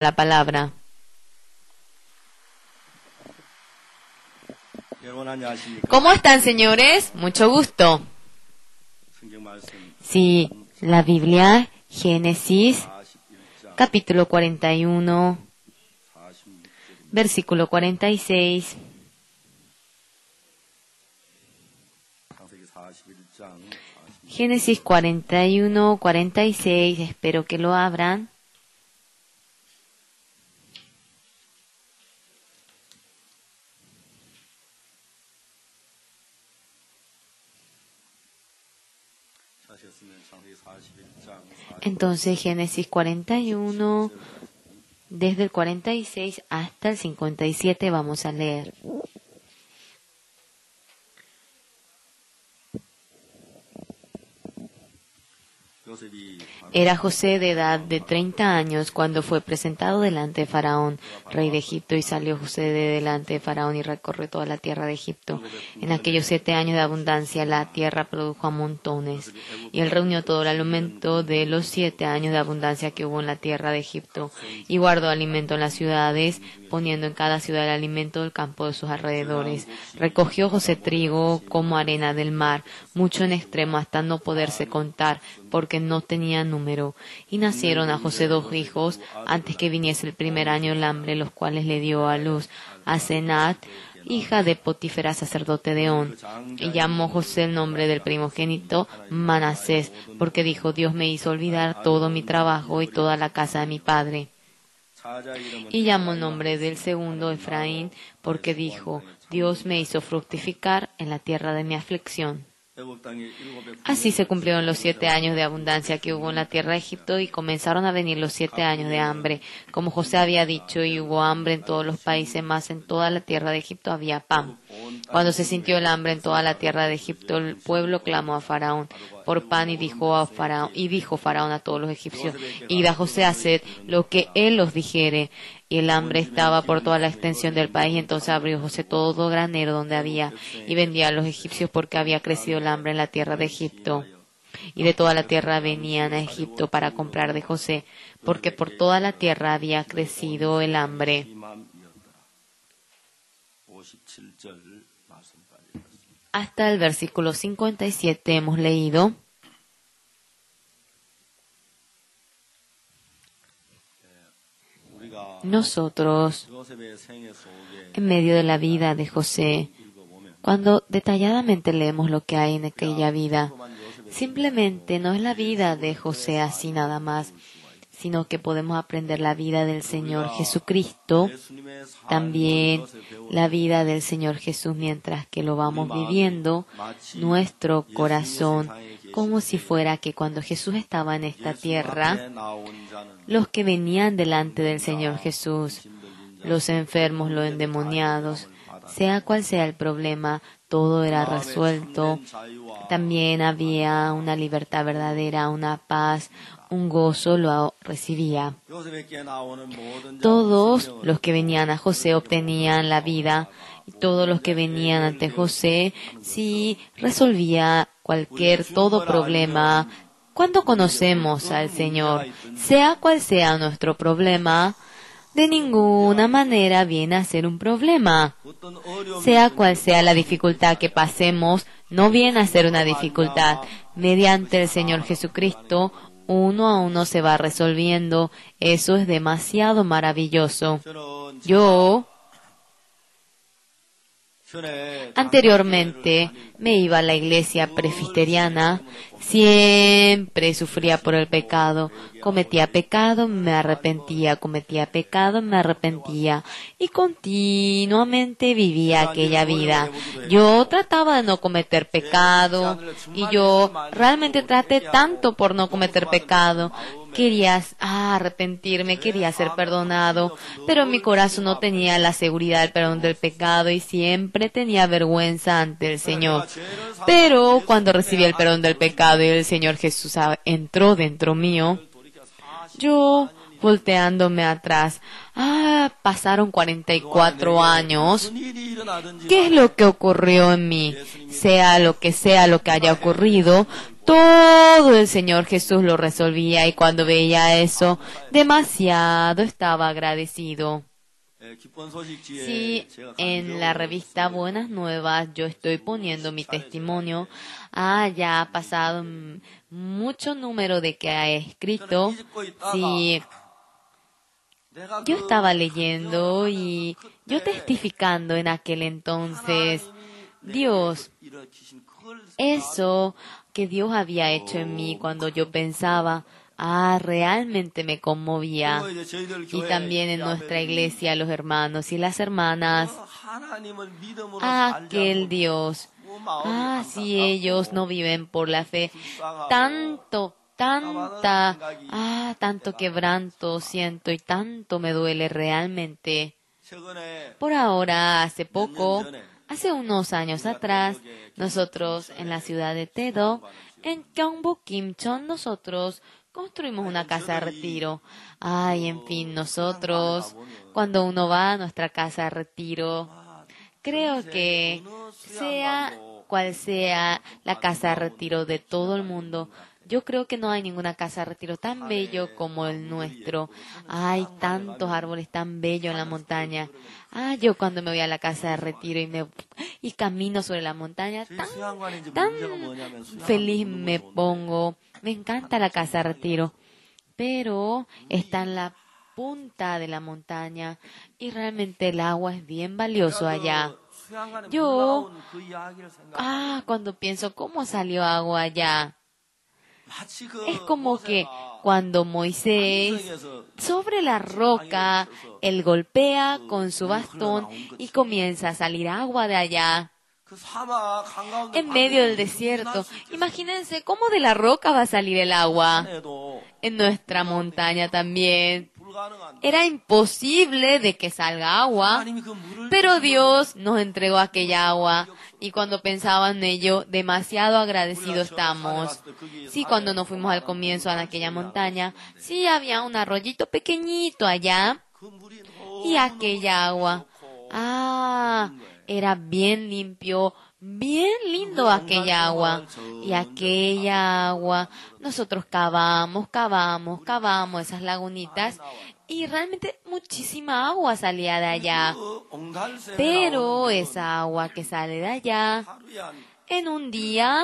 la palabra. ¿Cómo están, señores? Mucho gusto. Sí, la Biblia, Génesis, capítulo 41, versículo 46. Génesis 41, 46, espero que lo abran. Entonces, Génesis 41, desde el 46 hasta el 57 vamos a leer. Era José de edad de 30 años cuando fue presentado delante de Faraón, rey de Egipto, y salió José de delante de Faraón y recorrió toda la tierra de Egipto. En aquellos 7 años de abundancia la tierra produjo a montones, y él reunió todo el alimento de los 7 años de abundancia que hubo en la tierra de Egipto, y guardó alimento en las ciudades, poniendo en cada ciudad el alimento del campo de sus alrededores. Recogió José trigo como arena del mar, mucho en extremo hasta no poderse contar, porque no tenía número. Y nacieron a José 2 hijos antes que viniese el primer año el hambre, los cuales le dio a luz a Senat, hija de Potifera, sacerdote de On. Y llamó José el nombre del primogénito Manasés, porque dijo: Dios me hizo olvidar todo mi trabajo y toda la casa de mi padre. Y llamó el nombre del segundo Efraín, porque dijo: Dios me hizo fructificar en la tierra de mi aflicción. Así se cumplieron los 7 años de abundancia que hubo en la tierra de Egipto, y comenzaron a venir los 7 años de hambre, como José había dicho, y hubo hambre en todos los países, mas en toda la tierra de Egipto había pan. Cuando se sintió el hambre en toda la tierra de Egipto, el pueblo clamó a Faraón por pan, y dijo Faraón a todos los egipcios: Id a José, haced lo que él os dijere. Y el hambre estaba por toda la extensión del país. Entonces abrió José todo granero donde había, y vendía a los egipcios, porque había crecido el hambre en la tierra de Egipto. Y de toda la tierra venían a Egipto para comprar de José, porque por toda la tierra había crecido el hambre. Hasta el versículo 57 hemos leído. Nosotros, en medio de la vida de José, cuando detalladamente leemos lo que hay en aquella vida, simplemente no es la vida de José así nada más, sino que podemos aprender la vida del Señor Jesucristo, también la vida del Señor Jesús mientras que lo vamos viviendo, nuestro corazón, como si fuera que cuando Jesús estaba en esta tierra, los que venían delante del Señor Jesús, los enfermos, los endemoniados, sea cual sea el problema, todo era resuelto. También había una libertad verdadera, una paz, un gozo, lo recibía. Todos los que venían a José obtenían la vida, y todos los que venían ante José, sí resolvía todo problema. Cuando conocemos al Señor, sea cual sea nuestro problema, de ninguna manera viene a ser un problema. Sea cual sea la dificultad que pasemos, no viene a ser una dificultad. Mediante el Señor Jesucristo, uno a uno se va resolviendo. Eso es demasiado maravilloso. Yo anteriormente me iba a la iglesia presbiteriana, siempre sufría por el pecado, cometía pecado, me arrepentía, cometía pecado, me arrepentía, y continuamente vivía aquella vida. Yo trataba de no cometer pecado, y yo realmente traté tanto por no cometer pecado. Quería arrepentirme, quería ser perdonado, pero mi corazón no tenía la seguridad del perdón del pecado y siempre tenía vergüenza ante el Señor. Pero cuando recibí el perdón del pecado y el Señor Jesús entró dentro mío, yo volteándome atrás, pasaron 44 años. ¿Qué es lo que ocurrió en mí? Sea lo que haya ocurrido, todo el Señor Jesús lo resolvía, y cuando veía eso, demasiado estaba agradecido. Sí, en la revista Buenas Nuevas yo estoy poniendo mi testimonio. Ya ha pasado mucho número de que ha escrito. Sí, yo estaba leyendo y yo testificando en aquel entonces, Dios, eso que Dios había hecho en mí cuando yo pensaba, realmente me conmovía. Y también en nuestra iglesia, los hermanos y las hermanas, aquel Dios, si ellos no viven por la fe, tanto quebranto siento y tanto me duele realmente. Por ahora, hace unos años atrás, nosotros en la ciudad de Tedo, en Gyeongbuk Kimcheon, nosotros construimos una casa de retiro. En fin, nosotros, cuando uno va a nuestra casa de retiro, creo que sea cual sea la casa de retiro de todo el mundo, yo creo que no hay ninguna casa de retiro tan bello como el nuestro. Hay tantos árboles tan bellos en la montaña. Yo cuando me voy a la casa de retiro y camino sobre la montaña, tan feliz me pongo. Me encanta la casa de retiro, pero está en la punta de la montaña y realmente el agua es bien valioso allá. Yo, cuando pienso cómo salió agua allá, es como que cuando Moisés sobre la roca, él golpea con su bastón y comienza a salir agua de allá. En medio del desierto, imagínense cómo de la roca va a salir el agua. En nuestra montaña también. Era imposible de que salga agua, pero Dios nos entregó aquella agua y cuando pensaba en ello, demasiado agradecidos estamos. Sí, cuando nos fuimos al comienzo en aquella montaña, sí había un arroyito pequeñito allá y aquella agua, era bien limpio, bien lindo aquella agua. Y aquella agua, nosotros cavamos esas lagunitas y realmente muchísima agua salía de allá. Pero esa agua que sale de allá, en un día,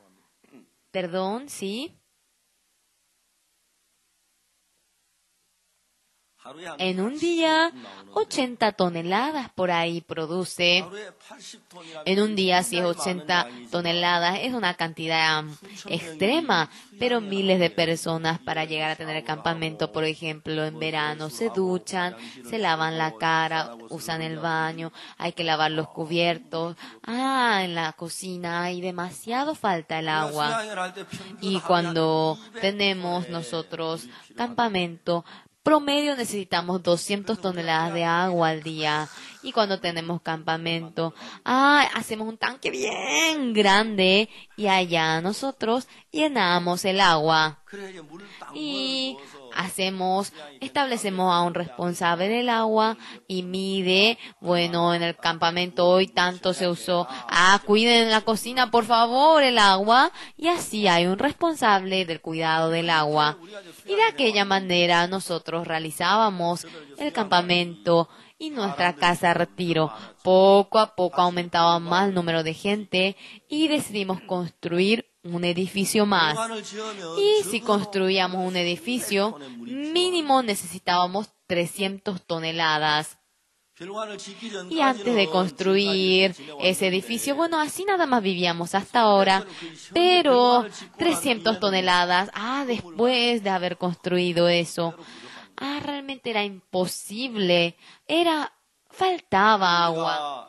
en un día, 80 toneladas por ahí produce. En un día, si es 80 toneladas, es una cantidad extrema, pero miles de personas para llegar a tener el campamento, por ejemplo, en verano, se duchan, se lavan la cara, usan el baño, hay que lavar los cubiertos. En la cocina hay demasiado falta el agua. Y cuando tenemos nosotros campamento, promedio necesitamos 200 toneladas de agua al día. Y cuando tenemos campamento, hacemos un tanque bien grande y allá nosotros llenamos el agua. Y establecemos a un responsable del agua y mide, en el campamento hoy tanto se usó, cuiden en la cocina por favor el agua, y así hay un responsable del cuidado del agua. Y de aquella manera nosotros realizábamos el campamento y nuestra casa de retiro. Poco a poco aumentaba más el número de gente y decidimos construir un edificio más. Y si construíamos un edificio, mínimo necesitábamos 300 toneladas. Y antes de construir ese edificio, así nada más vivíamos hasta ahora, pero 300 toneladas, después de haber construido eso, realmente era imposible, faltaba agua.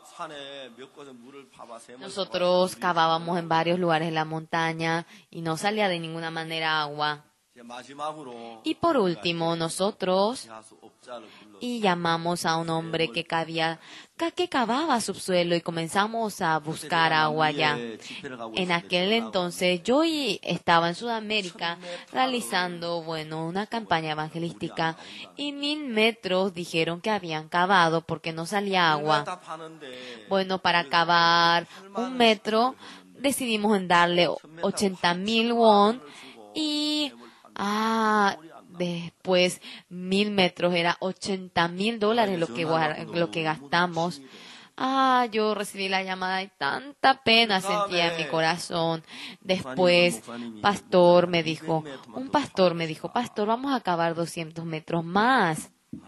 Nosotros cavábamos en varios lugares de la montaña y no salía de ninguna manera agua. Y por último, nosotros llamamos a un hombre que cavaba subsuelo y comenzamos a buscar agua allá. En aquel entonces yo estaba en Sudamérica realizando, una campaña evangelística y 1000 metros dijeron que habían cavado porque no salía agua. Para cavar 1 metro decidimos en darle 80.000 won y después 1.000 metros era $80.000 lo que gastamos. Yo recibí la llamada y tanta pena sentía en mi corazón. Después, un pastor me dijo, pastor, vamos a cavar 200 metros más.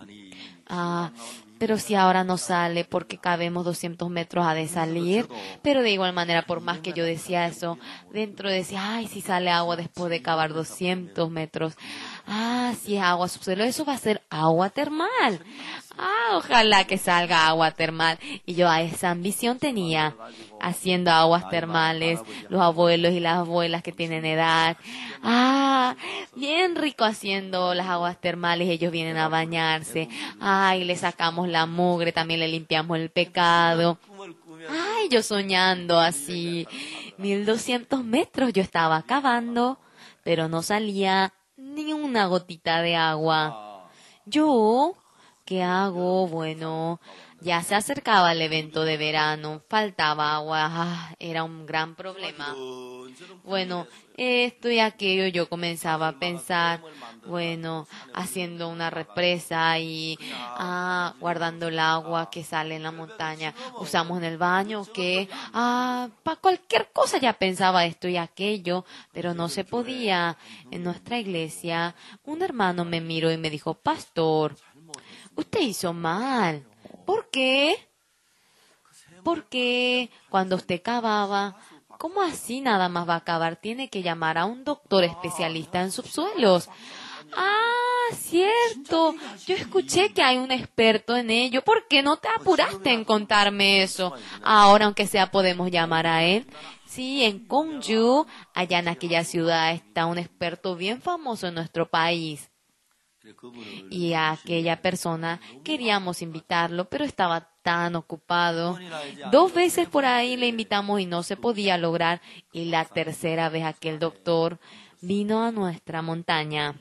Pero si ahora no sale, porque cabemos 200 metros ha de salir. Pero de igual manera, por más que yo decía eso, dentro decía, si sale agua después de cavar 200 metros. Si es agua subsuelo, eso va a ser agua termal. Ojalá que salga agua termal. Y yo esa ambición tenía, haciendo aguas termales, los abuelos y las abuelas que tienen edad. Bien rico haciendo las aguas termales, ellos vienen a bañarse. Y le sacamos la mugre, también le limpiamos el pecado. Yo soñando así. 1.200 metros yo estaba cavando, pero no salía ni una gotita de agua. Yo, ¿qué hago? Bueno, ya se acercaba el evento de verano, faltaba agua, era un gran problema. Bueno, esto y aquello yo comenzaba a pensar, bueno, haciendo una represa y guardando el agua que sale en la montaña, usamos en el baño, que para cualquier cosa ya pensaba esto y aquello, pero no se podía. En nuestra iglesia, un hermano me miró y me dijo, pastor, usted hizo mal. ¿Por qué? Porque cuando usted cavaba, ¿cómo así nada más va a cavar? Tiene que llamar a un doctor especialista en subsuelos. Cierto. Yo escuché que hay un experto en ello. ¿Por qué no te apuraste en contarme eso? Ahora, aunque sea, podemos llamar a él. Sí, en Gongju, allá en aquella ciudad, está un experto bien famoso en nuestro país. Y a aquella persona queríamos invitarlo, pero estaba tan ocupado. 2 veces por ahí le invitamos y no se podía lograr. Y la tercera vez aquel doctor vino a nuestra montaña.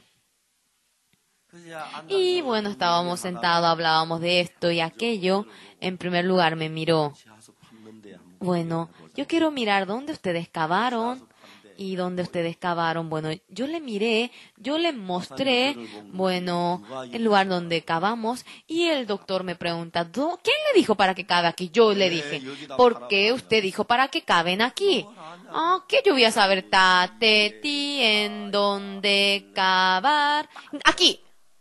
Y bueno, estábamos sentados, hablábamos de esto y aquello. En primer lugar me miró. Bueno, yo quiero mirar dónde ustedes cavaron. Y donde ustedes cavaron, bueno, yo le miré, yo le mostré, bueno, el lugar donde cavamos, y el doctor me pregunta, ¿quién le dijo para que cabe aquí? Yo le dije, ¿por qué usted dijo para que caben aquí? ¿Qué yo voy a saber, ti, en dónde cavar? Aquí.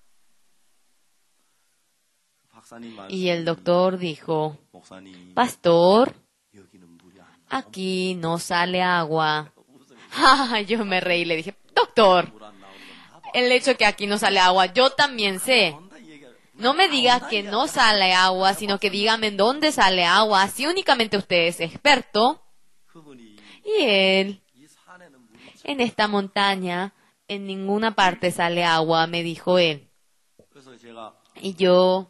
Y el doctor dijo, pastor, aquí no sale agua. Yo me reí y le dije, doctor, el hecho de que aquí no sale agua, yo también sé. No me diga que no sale agua, sino que dígame en dónde sale agua. Así únicamente usted es experto. Y él, en esta montaña, en ninguna parte sale agua, me dijo él. Y yo,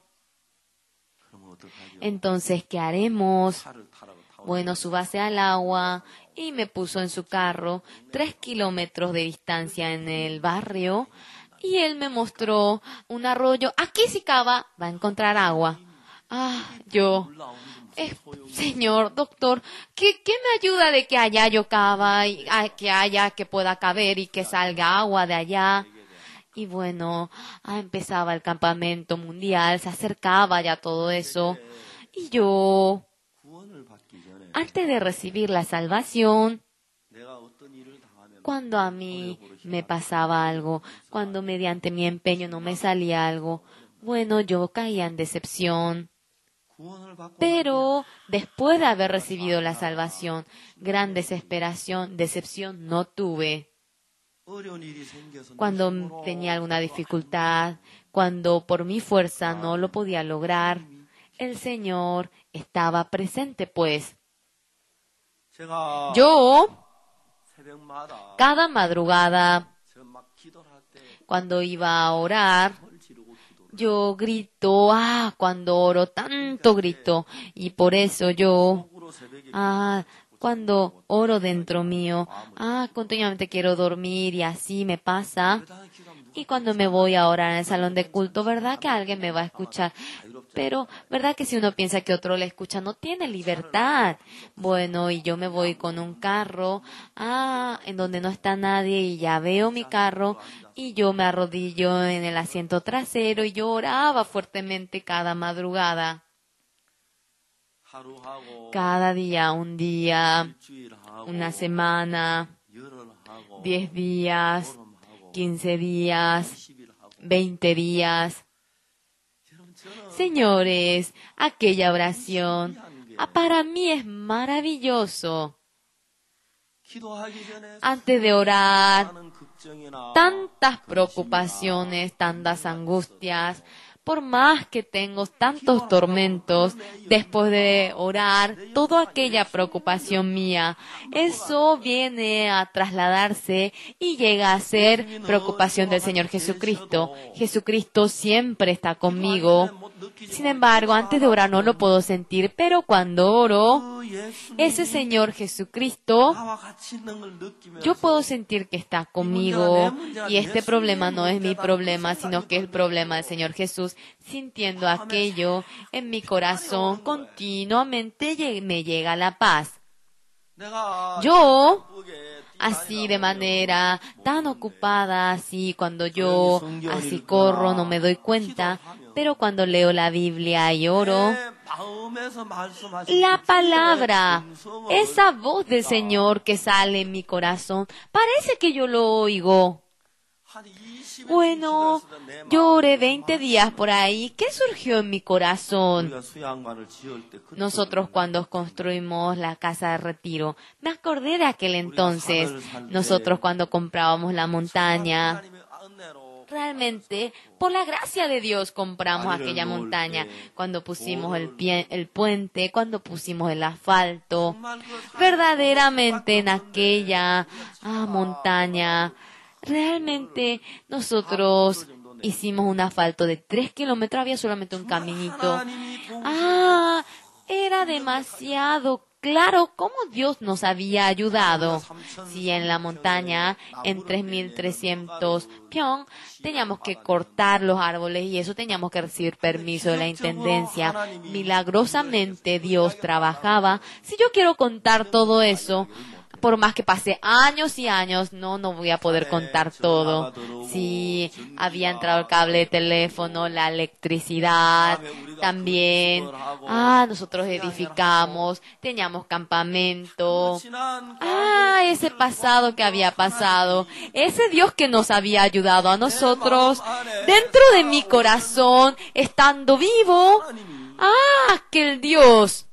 entonces, ¿qué haremos? Bueno, súbase al agua. Y me puso en su carro 3 kilómetros de distancia en el barrio y él me mostró un arroyo. Aquí si cava va a encontrar agua. Yo, señor doctor, ¿qué me ayuda de que allá yo cava y que pueda caber y que salga agua de allá? Y bueno, empezaba el campamento mundial, se acercaba ya todo eso y yo, antes de recibir la salvación, cuando a mí me pasaba algo, cuando mediante mi empeño no me salía algo, bueno, yo caía en decepción. Pero después de haber recibido la salvación, gran desesperación, decepción no tuve. Cuando tenía alguna dificultad, cuando por mi fuerza no lo podía lograr, el Señor estaba presente, pues. Yo, cada madrugada, cuando iba a orar, yo grito, cuando oro, tanto grito, y por eso yo, cuando oro dentro mío, continuamente quiero dormir y así me pasa. Y cuando me voy a orar en el salón de culto, ¿verdad que alguien me va a escuchar? Pero, ¿verdad que si uno piensa que otro le escucha, no tiene libertad? Bueno, y yo me voy con un carro, en donde no está nadie y ya veo mi carro y yo me arrodillo en el asiento trasero y yo oraba fuertemente cada madrugada. Cada día, un día, una semana, 10 días, 15 días, 20 días. Señores, aquella oración, para mí es maravilloso. Antes de orar, tantas preocupaciones, tantas angustias, por más que tengo tantos tormentos, después de orar, toda aquella preocupación mía, eso viene a trasladarse y llega a ser preocupación del Señor Jesucristo. Jesucristo siempre está conmigo. Sin embargo, antes de orar no lo puedo sentir, pero cuando oro, ese Señor Jesucristo, yo puedo sentir que está conmigo y este problema no es mi problema, sino que es el problema del Señor Jesús. Sintiendo aquello en mi corazón, continuamente me llega la paz. Yo, así de manera tan ocupada, así cuando yo así corro no me doy cuenta, pero cuando leo la Biblia y oro, la palabra, esa voz del Señor que sale en mi corazón, parece que yo lo oigo. Bueno, yo oré 20 días por ahí. ¿Qué surgió en mi corazón? Nosotros cuando construimos la casa de retiro, me acordé de aquel entonces. Nosotros cuando comprábamos la montaña, realmente, por la gracia de Dios compramos aquella montaña. Cuando pusimos el puente, cuando pusimos el asfalto, verdaderamente en aquella montaña, realmente nosotros hicimos un asfalto de 3 kilómetros, había solamente un caminito. Era demasiado claro cómo Dios nos había ayudado. Si en la montaña, en 3.300 pion, teníamos que cortar los árboles y eso teníamos que recibir permiso de la intendencia. Milagrosamente Dios trabajaba. Si yo quiero contar todo eso, por más que pase años y años, no voy a poder contar todo. Sí, había entrado el cable de teléfono, la electricidad, también. Nosotros edificamos, teníamos campamento. Ese pasado que había pasado, ese Dios que nos había ayudado a nosotros, dentro de mi corazón, estando vivo. Aquel Dios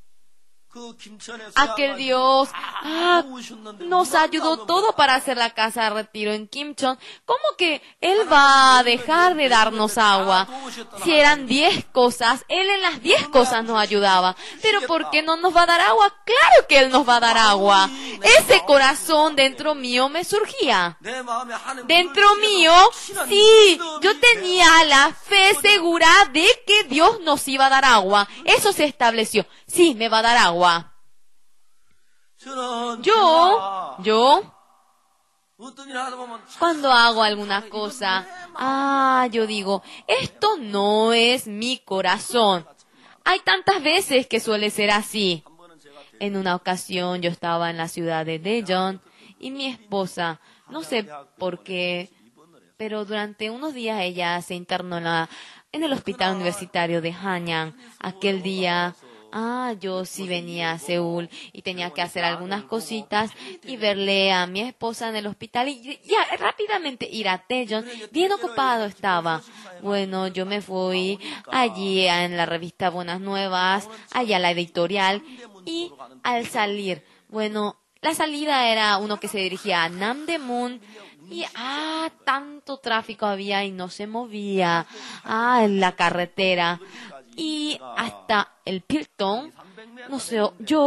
nos ayudó todo para hacer la casa de retiro en Kimchon. ¿Cómo que Él va a dejar de darnos agua? Si eran 10 cosas, Él en las 10 cosas nos ayudaba. Pero ¿por qué no nos va a dar agua? ¡Claro que Él nos va a dar agua! Ese corazón dentro mío me surgía. Dentro mío, sí, yo tenía la fe segura de que Dios nos iba a dar agua. Eso se estableció. Sí, me va a dar agua. Yo, cuando hago alguna cosa, yo digo, esto no es mi corazón. Hay tantas veces que suele ser así. En una ocasión yo estaba en la ciudad de Daejeon y mi esposa, no sé por qué, pero durante unos días ella se internó en el hospital universitario de Hanyang. Aquel día, yo sí venía a Seúl y tenía que hacer algunas cositas y verle a mi esposa en el hospital y ya rápidamente ir a Daejeon. Bien ocupado estaba. Bueno, yo me fui allí en la revista Buenas Nuevas, allá a la editorial, y al salir, bueno, la salida era uno que se dirigía a Namdaemun. Y tanto tráfico había y no se movía en la carretera. Y hasta el Piltong, no sé,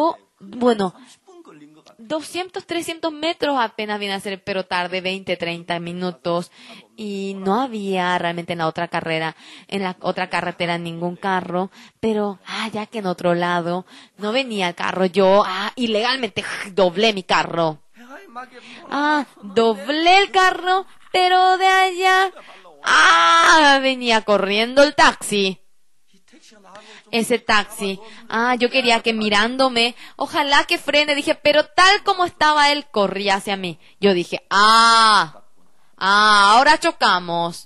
200, 300 metros apenas viene a ser, pero tarde 20, 30 minutos. Y no había realmente en la otra carretera ningún carro, pero ya que en otro lado no venía el carro, yo ilegalmente doblé mi carro. Doblé el carro, pero de allá venía corriendo el taxi. ese taxi. Yo quería que mirándome, ojalá que frene. Dije, pero tal como estaba él, corría hacia mí. Yo dije, ahora chocamos.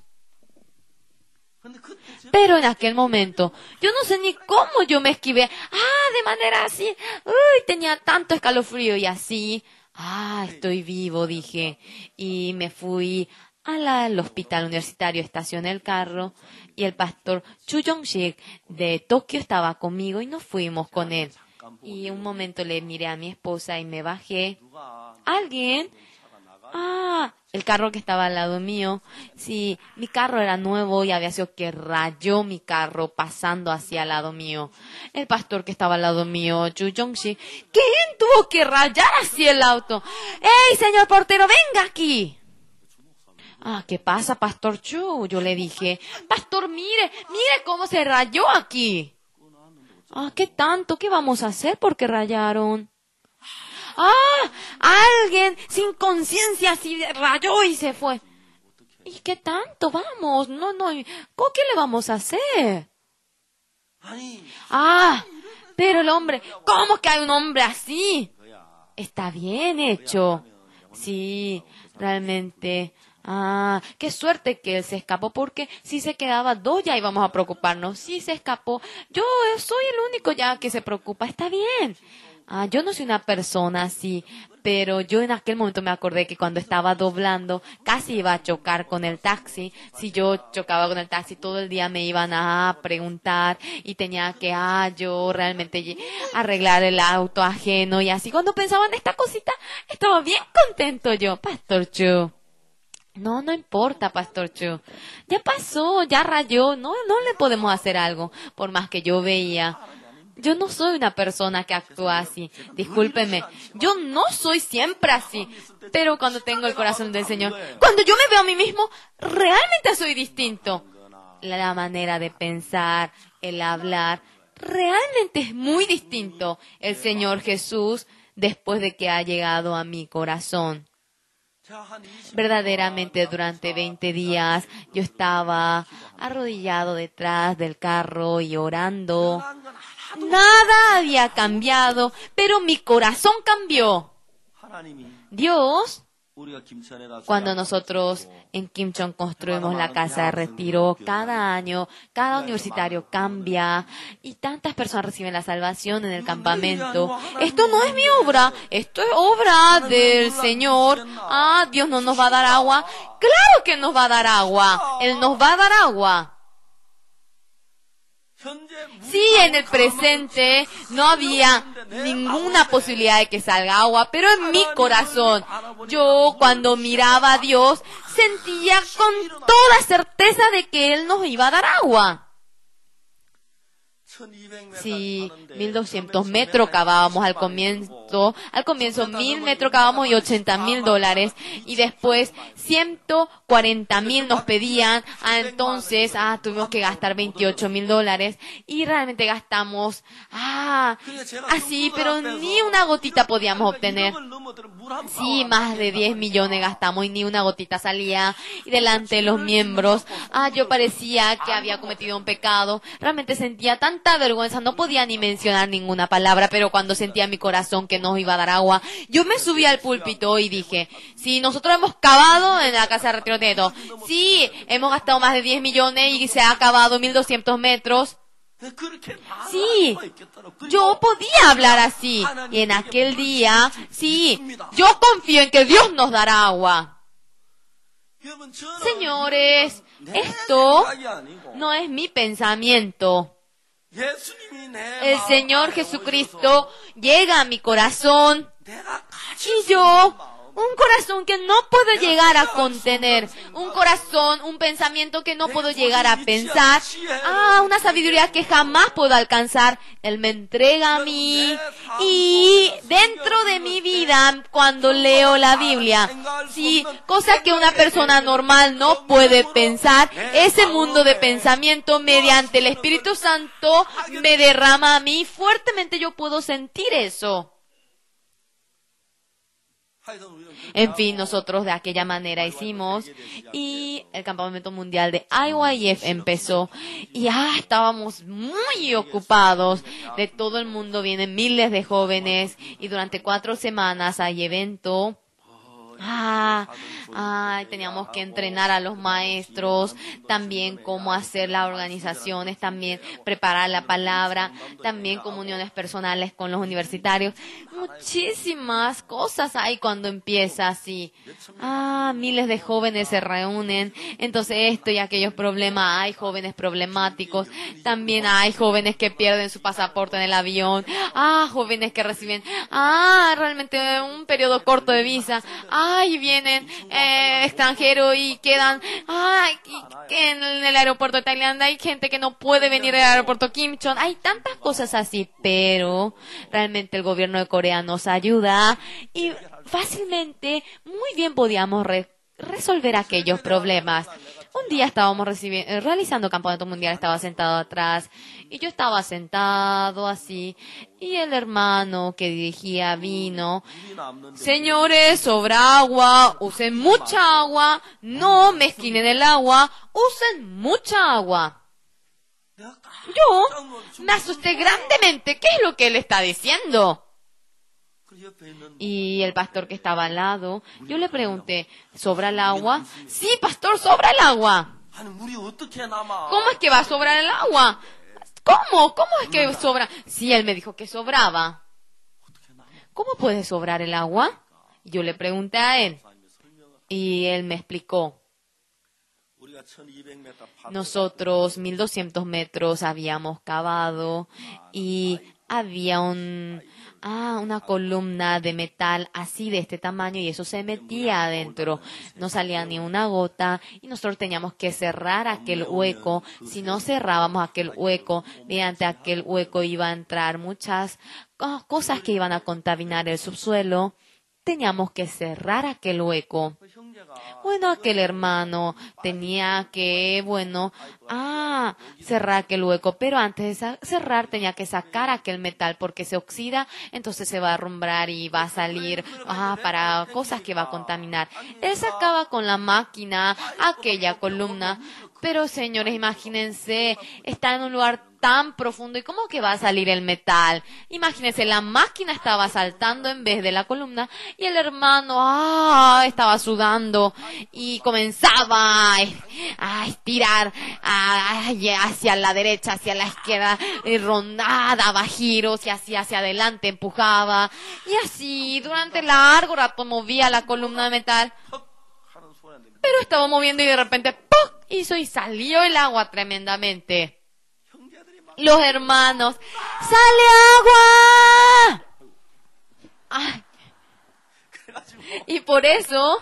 Pero en aquel momento, yo no sé ni cómo yo me esquivé. De manera así. Tenía tanto escalofrío y así. Estoy vivo, dije. Y me fui al hospital universitario, estacioné el carro y el pastor Chu Jong-sik de Tokio estaba conmigo y nos fuimos con él. Y un momento le miré a mi esposa y me bajé. ¿Alguien? El carro que estaba al lado mío. Sí, mi carro era nuevo y había sido que rayó mi carro pasando hacia al lado mío. El pastor que estaba al lado mío, Chu Jong-sik, ¿quién tuvo que rayar así el auto? ¡Ey, señor portero, venga aquí! ¿Qué pasa, Pastor Chu? Yo le dije, Pastor, mire cómo se rayó aquí. ¿Qué tanto? ¿Qué vamos a hacer porque rayaron? Alguien sin conciencia así rayó y se fue. ¿Y qué tanto? Vamos, no, ¿qué le vamos a hacer? Pero el hombre, ¿cómo que hay un hombre así? Está bien hecho. Sí, realmente. Qué suerte que él se escapó, porque si se quedaba dos ya íbamos a preocuparnos. Si se escapó, yo soy el único ya que se preocupa. Está bien. Yo no soy una persona así, pero yo en aquel momento me acordé que cuando estaba doblando casi iba a chocar con el taxi. Si yo chocaba con el taxi todo el día me iban a preguntar y tenía que yo realmente arreglar el auto ajeno y así. Cuando pensaba en esta cosita estaba bien contento yo, Pastor Chu. No importa, Pastor Chu. Ya pasó, ya rayó, no le podemos hacer algo, por más que yo veía. Yo no soy una persona que actúa así. Discúlpeme, yo no soy siempre así. Pero cuando tengo el corazón del Señor, cuando yo me veo a mí mismo, realmente soy distinto. La manera de pensar, el hablar, realmente es muy distinto. El Señor Jesús, después de que ha llegado a mi corazón. Verdaderamente durante 20 días yo estaba arrodillado detrás del carro y orando. Nada había cambiado, pero mi corazón cambió. Dios, cuando nosotros en Kimcheon construimos la casa de retiro, cada año, cada universitario cambia y tantas personas reciben la salvación en el campamento. Esto no es mi obra, esto es obra del Señor. Dios no nos va a dar agua. Claro que nos va a dar agua. Él nos va a dar agua. Sí, en el presente no había ninguna posibilidad de que salga agua, pero en mi corazón, yo cuando miraba a Dios, sentía con toda certeza de que Él nos iba a dar agua. Sí, 1200 metros cavábamos al comienzo 1000 metros cavábamos y $80,000, y después 140,000 nos pedían, entonces, tuvimos que gastar $28,000, y realmente gastamos, así, pero ni una gotita podíamos obtener. Sí, más de 10 millones gastamos y ni una gotita salía, y delante de los miembros, yo parecía que había cometido un pecado, realmente sentía tanta vergüenza, no podía ni mencionar ninguna palabra, pero cuando sentía en mi corazón que nos iba a dar agua, yo me subí al púlpito y dije, sí, nosotros hemos cavado en la casa de retiro Neto, sí, hemos gastado más de 10 millones y se ha acabado 1200 metros. Sí, yo podía hablar así, y en aquel día, sí, yo confío en que Dios nos dará agua. Señores, esto no es mi pensamiento. El Señor Jesucristo llega a mi corazón y yo, un corazón que no puedo llegar a contener, un corazón, un pensamiento que no puedo llegar a pensar, una sabiduría que jamás puedo alcanzar, Él me entrega a mí, y dentro de mi vida, cuando leo la Biblia, sí, cosa que una persona normal no puede pensar, ese mundo de pensamiento mediante el Espíritu Santo me derrama a mí, fuertemente yo puedo sentir eso. En fin, nosotros de aquella manera hicimos y el campamento mundial de IYF empezó y estábamos muy ocupados. De todo el mundo vienen miles de jóvenes y durante 4 semanas hay evento. Teníamos que entrenar a los maestros, también cómo hacer las organizaciones, también preparar la palabra, también comuniones personales con los universitarios. Muchísimas cosas hay cuando empieza así. Miles de jóvenes se reúnen, entonces esto y aquellos problemas, hay jóvenes problemáticos, también hay jóvenes que pierden su pasaporte en el avión, jóvenes que reciben, realmente un periodo corto de visa, y vienen extranjeros y quedan en el aeropuerto de Tailandia. Hay gente que no puede venir al aeropuerto Kim Chon. Hay tantas cosas así, pero realmente el gobierno de Corea nos ayuda y fácilmente, muy bien podíamos resolver aquellos problemas. Un día estábamos realizando campamento mundial, estaba sentado atrás y yo estaba sentado así y el hermano que dirigía vino. Señores, sobra agua, usen mucha agua, no mezquinen el agua, usen mucha agua. Yo me asusté grandemente. ¿Qué es lo que él está diciendo? Y el pastor que estaba al lado, yo le pregunté, ¿sobra el agua? Sí, pastor, sobra el agua. ¿Cómo es que va a sobrar el agua? ¿Cómo es que sobra? Sí, él me dijo que sobraba. ¿Cómo puede sobrar el agua? Y yo le pregunté a él y él me explicó. Nosotros 1200 metros habíamos cavado y había una columna de metal así de este tamaño y eso se metía adentro. No salía ni una gota y nosotros teníamos que cerrar aquel hueco. Si no cerrábamos aquel hueco, mediante aquel hueco iba a entrar muchas cosas que iban a contaminar el subsuelo. Teníamos que cerrar aquel hueco. Bueno, aquel hermano tenía que, cerrar aquel hueco, pero antes de cerrar tenía que sacar aquel metal porque se oxida, entonces se va a arrumbrar y va a salir para cosas que va a contaminar. Él sacaba con la máquina aquella columna, pero señores, imagínense, está en un lugar tan profundo y ¿cómo que va a salir el metal? Imagínense, la máquina estaba saltando en vez de la columna y el hermano estaba sudando y comenzaba a estirar hacia la derecha, hacia la izquierda, daba giros y hacia adelante empujaba y así durante largo rato movía la columna de metal, pero estaba moviendo y de repente ¡pum! Hizo y salió el agua tremendamente. Los hermanos, ¡sale agua! Y por eso,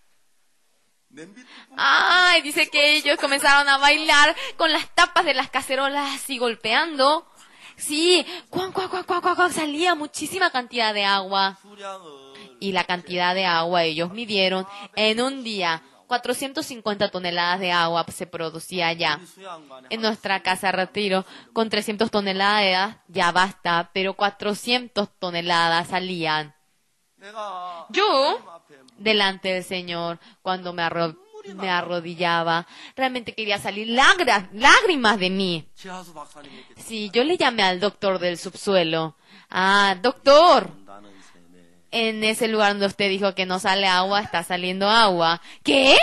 dice que ellos comenzaron a bailar con las tapas de las cacerolas así golpeando. Sí, salía muchísima cantidad de agua. Y la cantidad de agua ellos midieron en un día. 450 toneladas de agua se producía allá. En nuestra casa de retiro, con 300 toneladas ya basta, pero 400 toneladas salían. Yo, delante del Señor, cuando me arrodillaba, realmente quería salir lágrimas de mí. Sí, yo le llamé al doctor del subsuelo. Doctor, en ese lugar donde usted dijo que no sale agua, está saliendo agua. ¿Qué?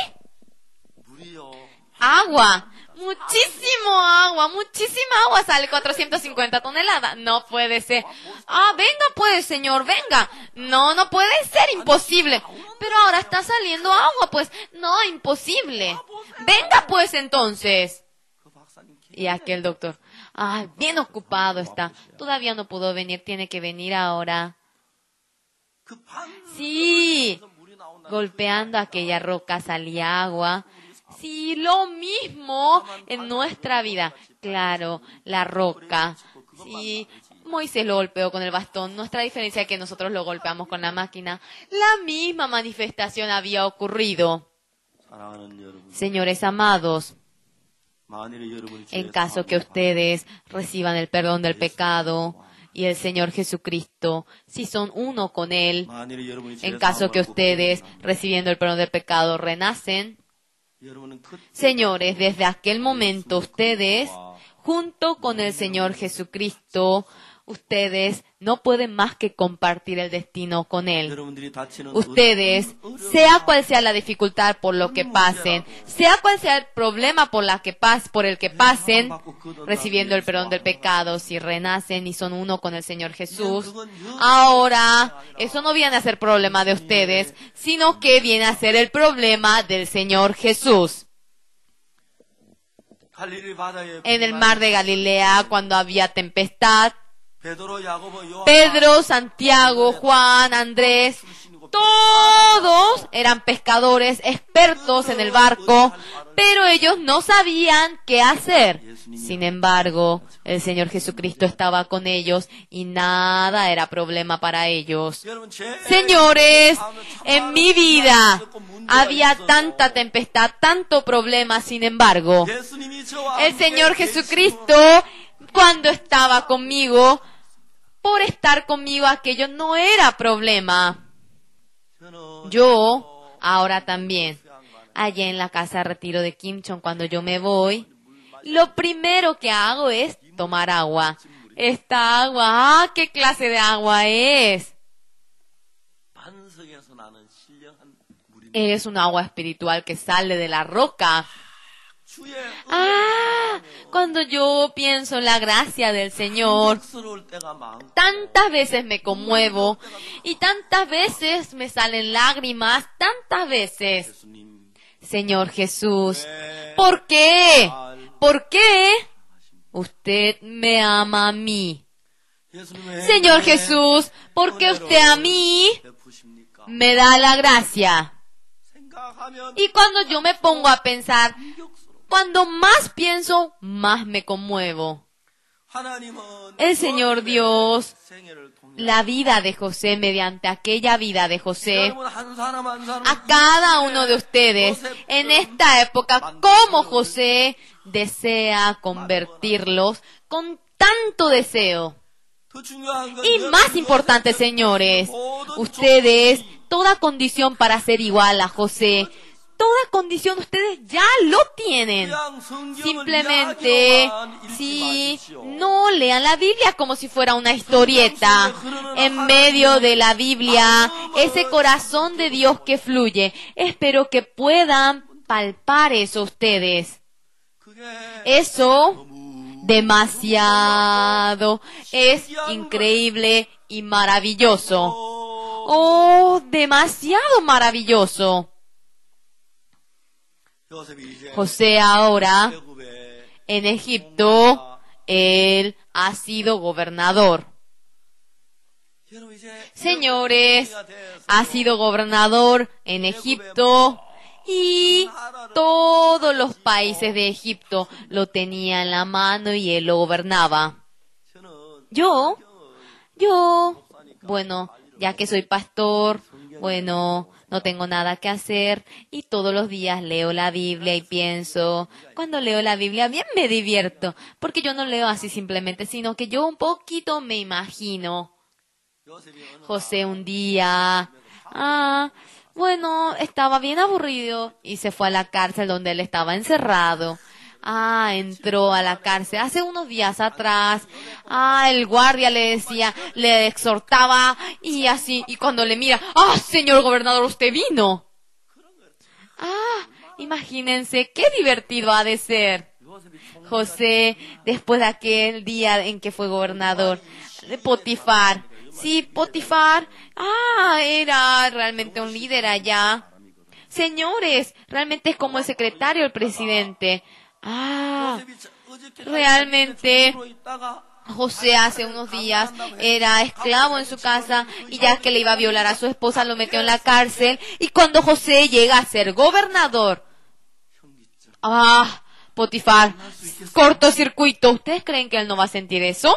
Agua. Muchísima agua sale, 450 toneladas. No puede ser. Venga pues, señor, venga. No puede ser, imposible. Pero ahora está saliendo agua, pues. No, imposible. Venga pues entonces. Y aquel doctor, bien ocupado está. Todavía no pudo venir, tiene que venir ahora. Sí, golpeando aquella roca salía agua. Sí, lo mismo en nuestra vida. Claro, la roca. Sí, Moisés lo golpeó con el bastón. Nuestra diferencia es que nosotros lo golpeamos con la máquina. La misma manifestación había ocurrido. Señores amados, en caso que ustedes reciban el perdón del pecado y el Señor Jesucristo, si son uno con Él, en caso que ustedes, recibiendo el perdón del pecado, renacen, señores, desde aquel momento ustedes, junto con el Señor Jesucristo, ustedes no pueden más que compartir el destino con Él. Ustedes, sea cual sea la dificultad por lo que pasen, sea cual sea el problema por el que pasen, recibiendo el perdón del pecado, si renacen y son uno con el Señor Jesús, ahora, eso no viene a ser problema de ustedes, sino que viene a ser el problema del Señor Jesús. En el mar de Galilea, cuando había tempestad, Pedro, Santiago, Juan, Andrés, todos eran pescadores expertos en el barco, pero ellos no sabían qué hacer. Sin embargo, el Señor Jesucristo estaba con ellos y nada era problema para ellos. Señores, en mi vida había tanta tempestad, tanto problema, sin embargo, el Señor Jesucristo, cuando estaba conmigo, por estar conmigo aquello no era problema. Yo, ahora también, allá en la casa de retiro de Kimchon, cuando yo me voy, lo primero que hago es tomar agua. Esta agua, ¿qué clase de agua es? Es un agua espiritual que sale de la roca. Cuando yo pienso en la gracia del Señor, tantas veces me conmuevo y tantas veces me salen lágrimas, tantas veces. Señor Jesús, ¿por qué? ¿Por qué usted me ama a mí? Señor Jesús, ¿por qué usted a mí me da la gracia? Y cuando yo me pongo a pensar, cuando más pienso, más me conmuevo. El Señor Dios, la vida de José, mediante aquella vida de José, a cada uno de ustedes, en esta época, como José, desea convertirlos con tanto deseo. Y más importante, señores, ustedes, toda condición para ser igual a José, toda condición ustedes ya lo tienen. Simplemente, si no lean la Biblia como si fuera una historieta, en medio de la Biblia, ese corazón de Dios que fluye, espero que puedan palpar eso ustedes. Eso, demasiado, es increíble y maravilloso. Oh, demasiado maravilloso. José ahora, en Egipto, él ha sido gobernador. Señores, ha sido gobernador en Egipto y todos los países de Egipto lo tenía en la mano y él lo gobernaba. Yo, bueno, ya que soy pastor, bueno, no tengo nada que hacer y todos los días leo la Biblia y pienso, cuando leo la Biblia bien me divierto, porque yo no leo así simplemente, sino que yo un poquito me imagino. José un día, bueno, estaba bien aburrido y se fue a la cárcel donde él estaba encerrado. Entró a la cárcel hace unos días atrás. El guardia le decía, le exhortaba y así, y cuando le mira, señor gobernador, usted vino. Imagínense qué divertido ha de ser. José, después de aquel día en que fue gobernador, de Potifar. Sí, Potifar, era realmente un líder allá. Señores, realmente es como el secretario, el presidente. Realmente José hace unos días era esclavo en su casa y ya que le iba a violar a su esposa lo metió en la cárcel, y cuando José llega a ser gobernador, Potifar, cortocircuito. ¿Ustedes creen que él no va a sentir eso?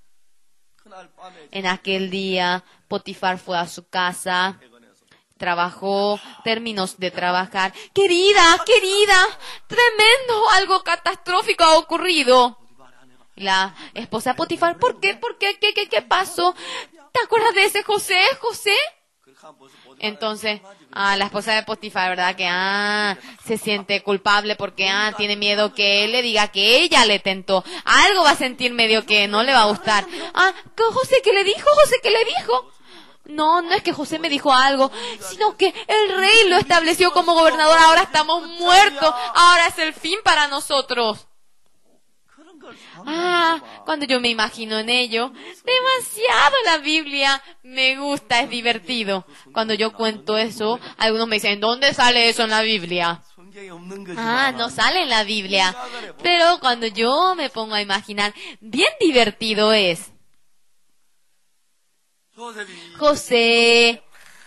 En aquel día Potifar fue a su casa, trabajó, terminó de trabajar. Querida, tremendo, algo catastrófico ha ocurrido. La esposa de Potifar, ¿por qué? ¿Por qué? ¿Qué pasó? ¿Te acuerdas de ese José? Entonces, la esposa de Potifar, ¿verdad? Que, se siente culpable porque, tiene miedo que él le diga que ella le tentó. Algo va a sentir medio que no le va a gustar. José, ¿qué le dijo? José, ¿qué le dijo? No, no es que José me dijo algo, sino que el rey lo estableció como gobernador. Ahora estamos muertos. Ahora es el fin para nosotros. Cuando yo me imagino en ello, demasiado la Biblia me gusta, es divertido. Cuando yo cuento eso, algunos me dicen, ¿dónde sale eso en la Biblia? No sale en la Biblia. Pero cuando yo me pongo a imaginar, bien divertido es. José,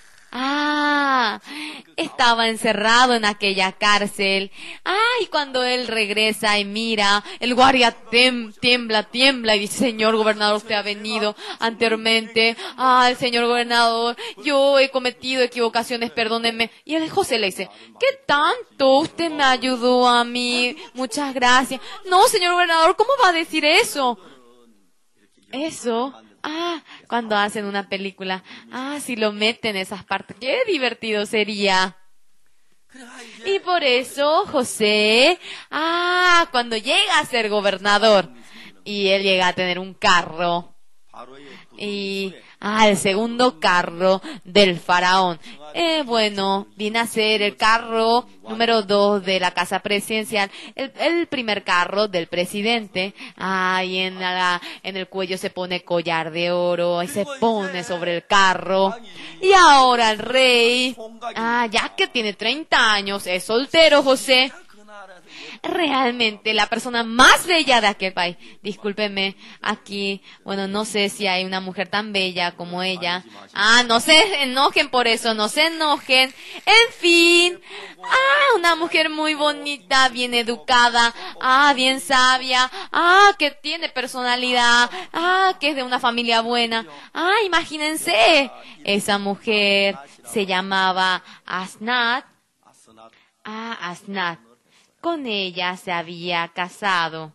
estaba encerrado en aquella cárcel. Y cuando él regresa y mira, el guardia tiembla y dice, señor gobernador, usted ha venido anteriormente. El señor gobernador, yo he cometido equivocaciones, perdóneme. Y el José le dice, ¿qué tanto? Usted me ayudó a mí, muchas gracias. No, señor gobernador, ¿cómo va a decir eso? Eso. Cuando hacen una película, si lo meten en esas partes, qué divertido sería. Y por eso José, cuando llega a ser gobernador, y él llega a tener un carro, y el segundo carro del faraón. Viene a ser el carro número 2 de la casa presidencial, el primer carro del presidente. Y en el cuello se pone collar de oro, y se pone sobre el carro. Y ahora el rey, ya que tiene 30 años, es soltero José. Realmente la persona más bella de aquel país. Discúlpeme, aquí, no sé si hay una mujer tan bella como ella. No se enojen por eso, no se enojen. En fin, una mujer muy bonita, bien educada, bien sabia, que tiene personalidad, que es de una familia buena. Imagínense, esa mujer se llamaba Asnat. Asnat. Con ella se había casado.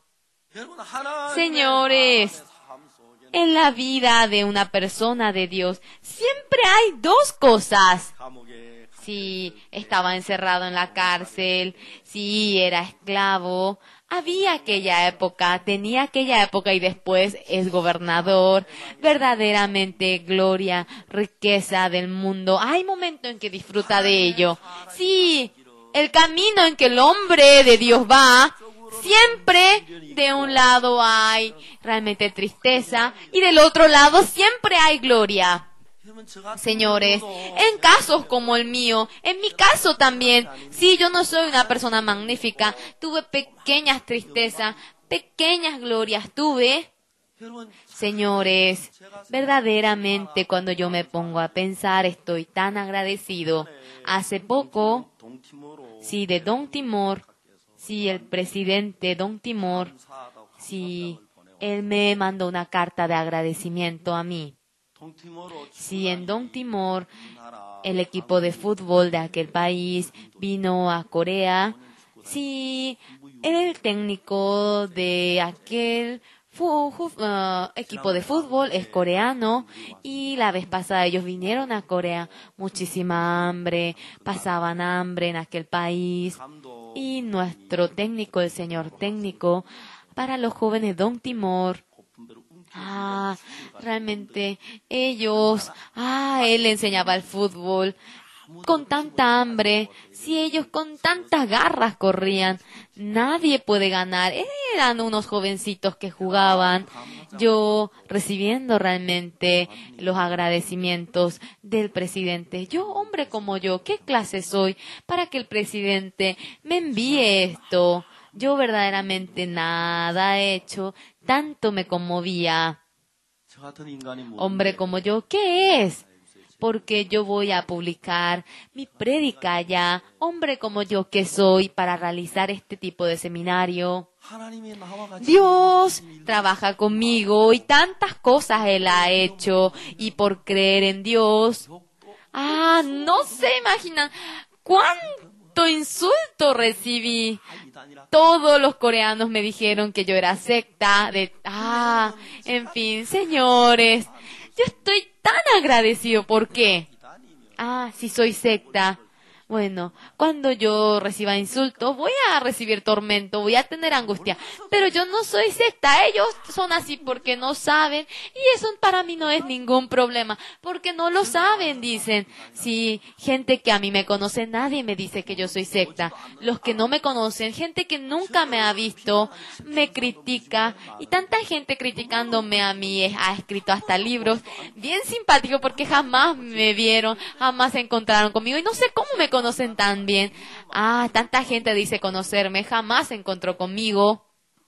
Señores, en la vida de una persona de Dios siempre hay dos cosas. Si estaba encerrado en la cárcel, si era esclavo, tenía aquella época y después es gobernador. Verdaderamente gloria, riqueza del mundo. Hay momentos en que disfruta de ello. Sí. El camino en que el hombre de Dios va, siempre de un lado hay realmente tristeza y del otro lado siempre hay gloria. Señores, en casos como el mío, en mi caso también, yo no soy una persona magnífica, tuve pequeñas tristezas, pequeñas glorias tuve. Señores, verdaderamente cuando yo me pongo a pensar estoy tan agradecido. Hace poco, de Don Timor, el presidente Don Timor, él me mandó una carta de agradecimiento a mí. En Don Timor, el equipo de fútbol de aquel país vino a Corea, el técnico de aquel equipo de fútbol es coreano y la vez pasada ellos vinieron a Corea, muchísima hambre, pasaban hambre en aquel país y nuestro técnico, el señor técnico para los jóvenes Don Timor, realmente ellos, él enseñaba el fútbol con tanta hambre, ellos con tantas garras corrían, nadie puede ganar. Eran unos jovencitos que jugaban, yo recibiendo realmente los agradecimientos del presidente. Yo, hombre como yo, ¿qué clase soy para que el presidente me envíe esto? Yo verdaderamente nada he hecho, tanto me conmovía. Hombre como yo, ¿qué es? Porque yo voy a publicar mi prédica ya, hombre como yo que soy, para realizar este tipo de seminario. Dios trabaja conmigo y tantas cosas Él ha hecho, y por creer en Dios, no se imaginan cuánto insulto recibí. Todos los coreanos me dijeron que yo era secta, en fin, señores, yo estoy tan agradecido. ¿Por qué? Si soy secta. Bueno, cuando yo reciba insultos, voy a recibir tormento, voy a tener angustia. Pero yo no soy secta, ellos son así porque no saben. Y eso para mí no es ningún problema, porque no lo saben, dicen. Sí, gente que a mí me conoce, nadie me dice que yo soy secta. Los que no me conocen, gente que nunca me ha visto, me critica. Y tanta gente criticándome a mí ha escrito hasta libros bien simpáticos porque jamás me vieron, jamás se encontraron conmigo. Y no sé cómo me conocen tan bien. Tanta gente dice conocerme, jamás se encontró conmigo.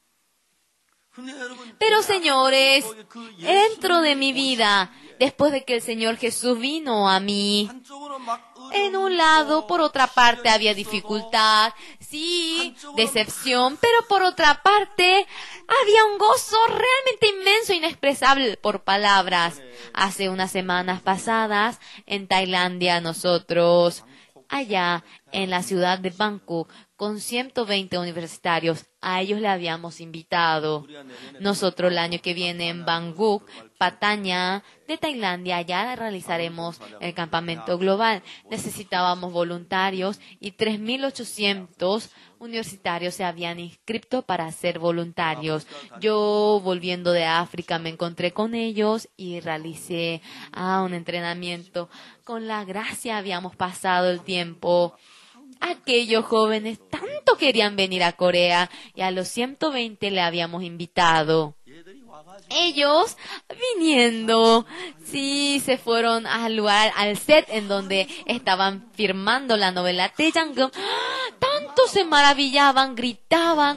Pero señores, dentro de mi vida, después de que el Señor Jesús vino a mí, en un lado, por otra parte había dificultad, sí, decepción, pero por otra parte había un gozo realmente inmenso, inexpresable por palabras. Hace unas semanas pasadas, en Tailandia, nosotros, allá en la ciudad de Bangkok, con 120 universitarios, a ellos le habíamos invitado. Nosotros el año que viene en Bangkok, Pattaya de Tailandia, allá realizaremos el campamento global. Necesitábamos voluntarios y 3.800 universitarios se habían inscrito para ser voluntarios. Yo, volviendo de África, me encontré con ellos y realicé un entrenamiento. Con la gracia habíamos pasado el tiempo. Aquellos jóvenes tanto querían venir a Corea y a los 120 le habíamos invitado. Ellos viniendo, sí, se fueron al lugar, al set en donde estaban firmando la novela Taejanggeum. Tanto se maravillaban, gritaban.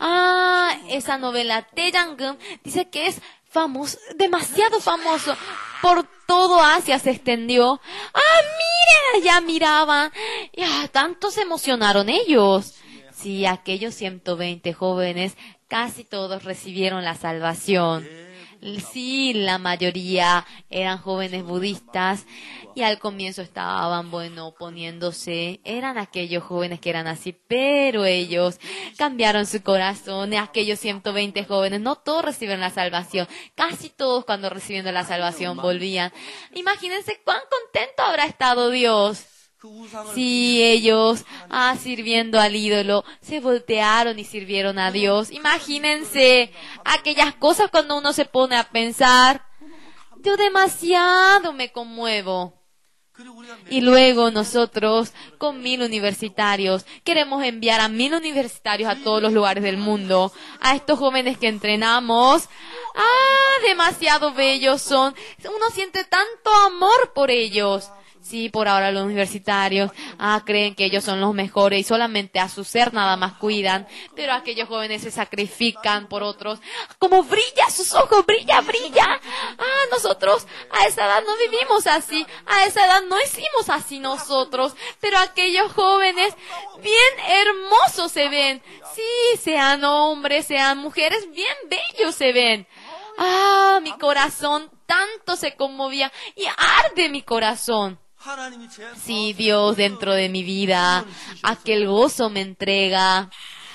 Esa novela Taejanggeum dice que es famoso, demasiado famoso. Por todo Asia se extendió. Miren, allá miraban. Tanto se emocionaron ellos. Sí, aquellos 120 jóvenes, casi todos recibieron la salvación. Sí, la mayoría eran jóvenes budistas y al comienzo estaban, oponiéndose. Eran aquellos jóvenes que eran así, pero ellos cambiaron su corazón. Aquellos 120 jóvenes, no todos recibieron la salvación. Casi todos cuando recibiendo la salvación volvían. Imagínense cuán contento habrá estado Dios. Sí, ellos, sirviendo al ídolo, se voltearon y sirvieron a Dios. Imagínense aquellas cosas cuando uno se pone a pensar. Yo demasiado me conmuevo. Y luego nosotros, con 1.000 universitarios, queremos enviar a 1.000 universitarios a todos los lugares del mundo. A estos jóvenes que entrenamos. Demasiado bellos son. Uno siente tanto amor por ellos. Sí, por ahora los universitarios creen que ellos son los mejores y solamente a su ser nada más cuidan, pero aquellos jóvenes se sacrifican por otros. Como brilla sus ojos, brilla. Nosotros a esa edad no vivimos así, a esa edad no hicimos así nosotros, pero aquellos jóvenes bien hermosos se ven. Sí, sean hombres, sean mujeres, bien bellos se ven. Mi corazón tanto se conmovía y arde mi corazón. Sí, Dios dentro de mi vida, aquel gozo me entrega.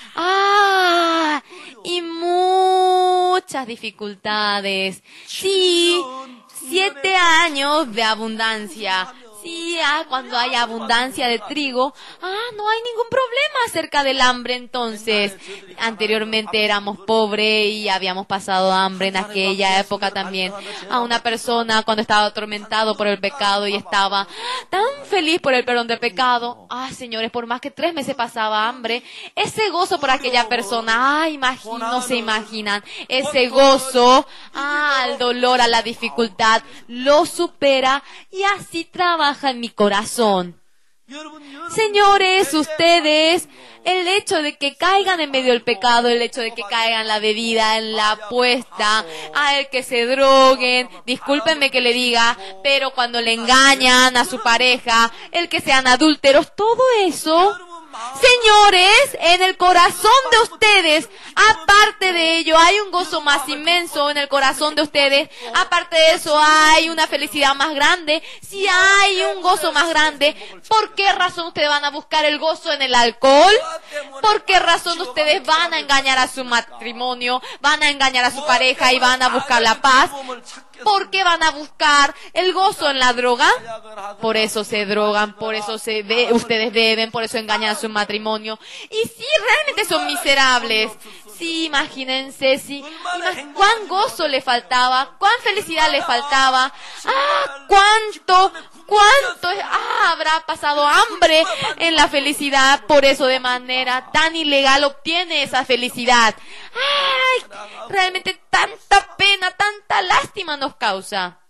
Y muchas dificultades. Sí, 7 años de abundancia. Sí, cuando hay abundancia de trigo, no hay ningún problema acerca del hambre entonces. Anteriormente éramos pobres y habíamos pasado hambre en aquella época también. A una persona cuando estaba atormentado por el pecado y estaba tan feliz por el perdón del pecado. Señores, por más que 3 meses pasaba hambre, ese gozo por aquella persona, no se imaginan. Ese gozo, al dolor, a la dificultad, lo supera y así trabaja en mi corazón. Señores, ustedes, el hecho de que caigan en medio del pecado, el hecho de que caigan en la bebida, en la apuesta, el que se droguen, discúlpenme que le diga, pero cuando le engañan a su pareja, el que sean adúlteros, todo eso, Señores, en el corazón de ustedes, aparte de ello, hay un gozo más inmenso en el corazón de ustedes. Aparte de eso, hay una felicidad más grande. Si hay un gozo más grande, ¿por qué razón ustedes van a buscar el gozo en el alcohol? ¿Por qué razón ustedes van a engañar a su matrimonio, van a engañar a su pareja y van a buscar la paz? ¿Por qué van a buscar el gozo en la droga? Por eso se drogan, por eso ustedes beben, por eso engañan a su matrimonio. Y si realmente son miserables, sí, imagínense, cuán gozo le faltaba, cuán felicidad le faltaba. Cuánto habrá pasado hambre en la felicidad, por eso de manera tan ilegal obtiene esa felicidad. Realmente tanta pena, tanta lástima nos causa.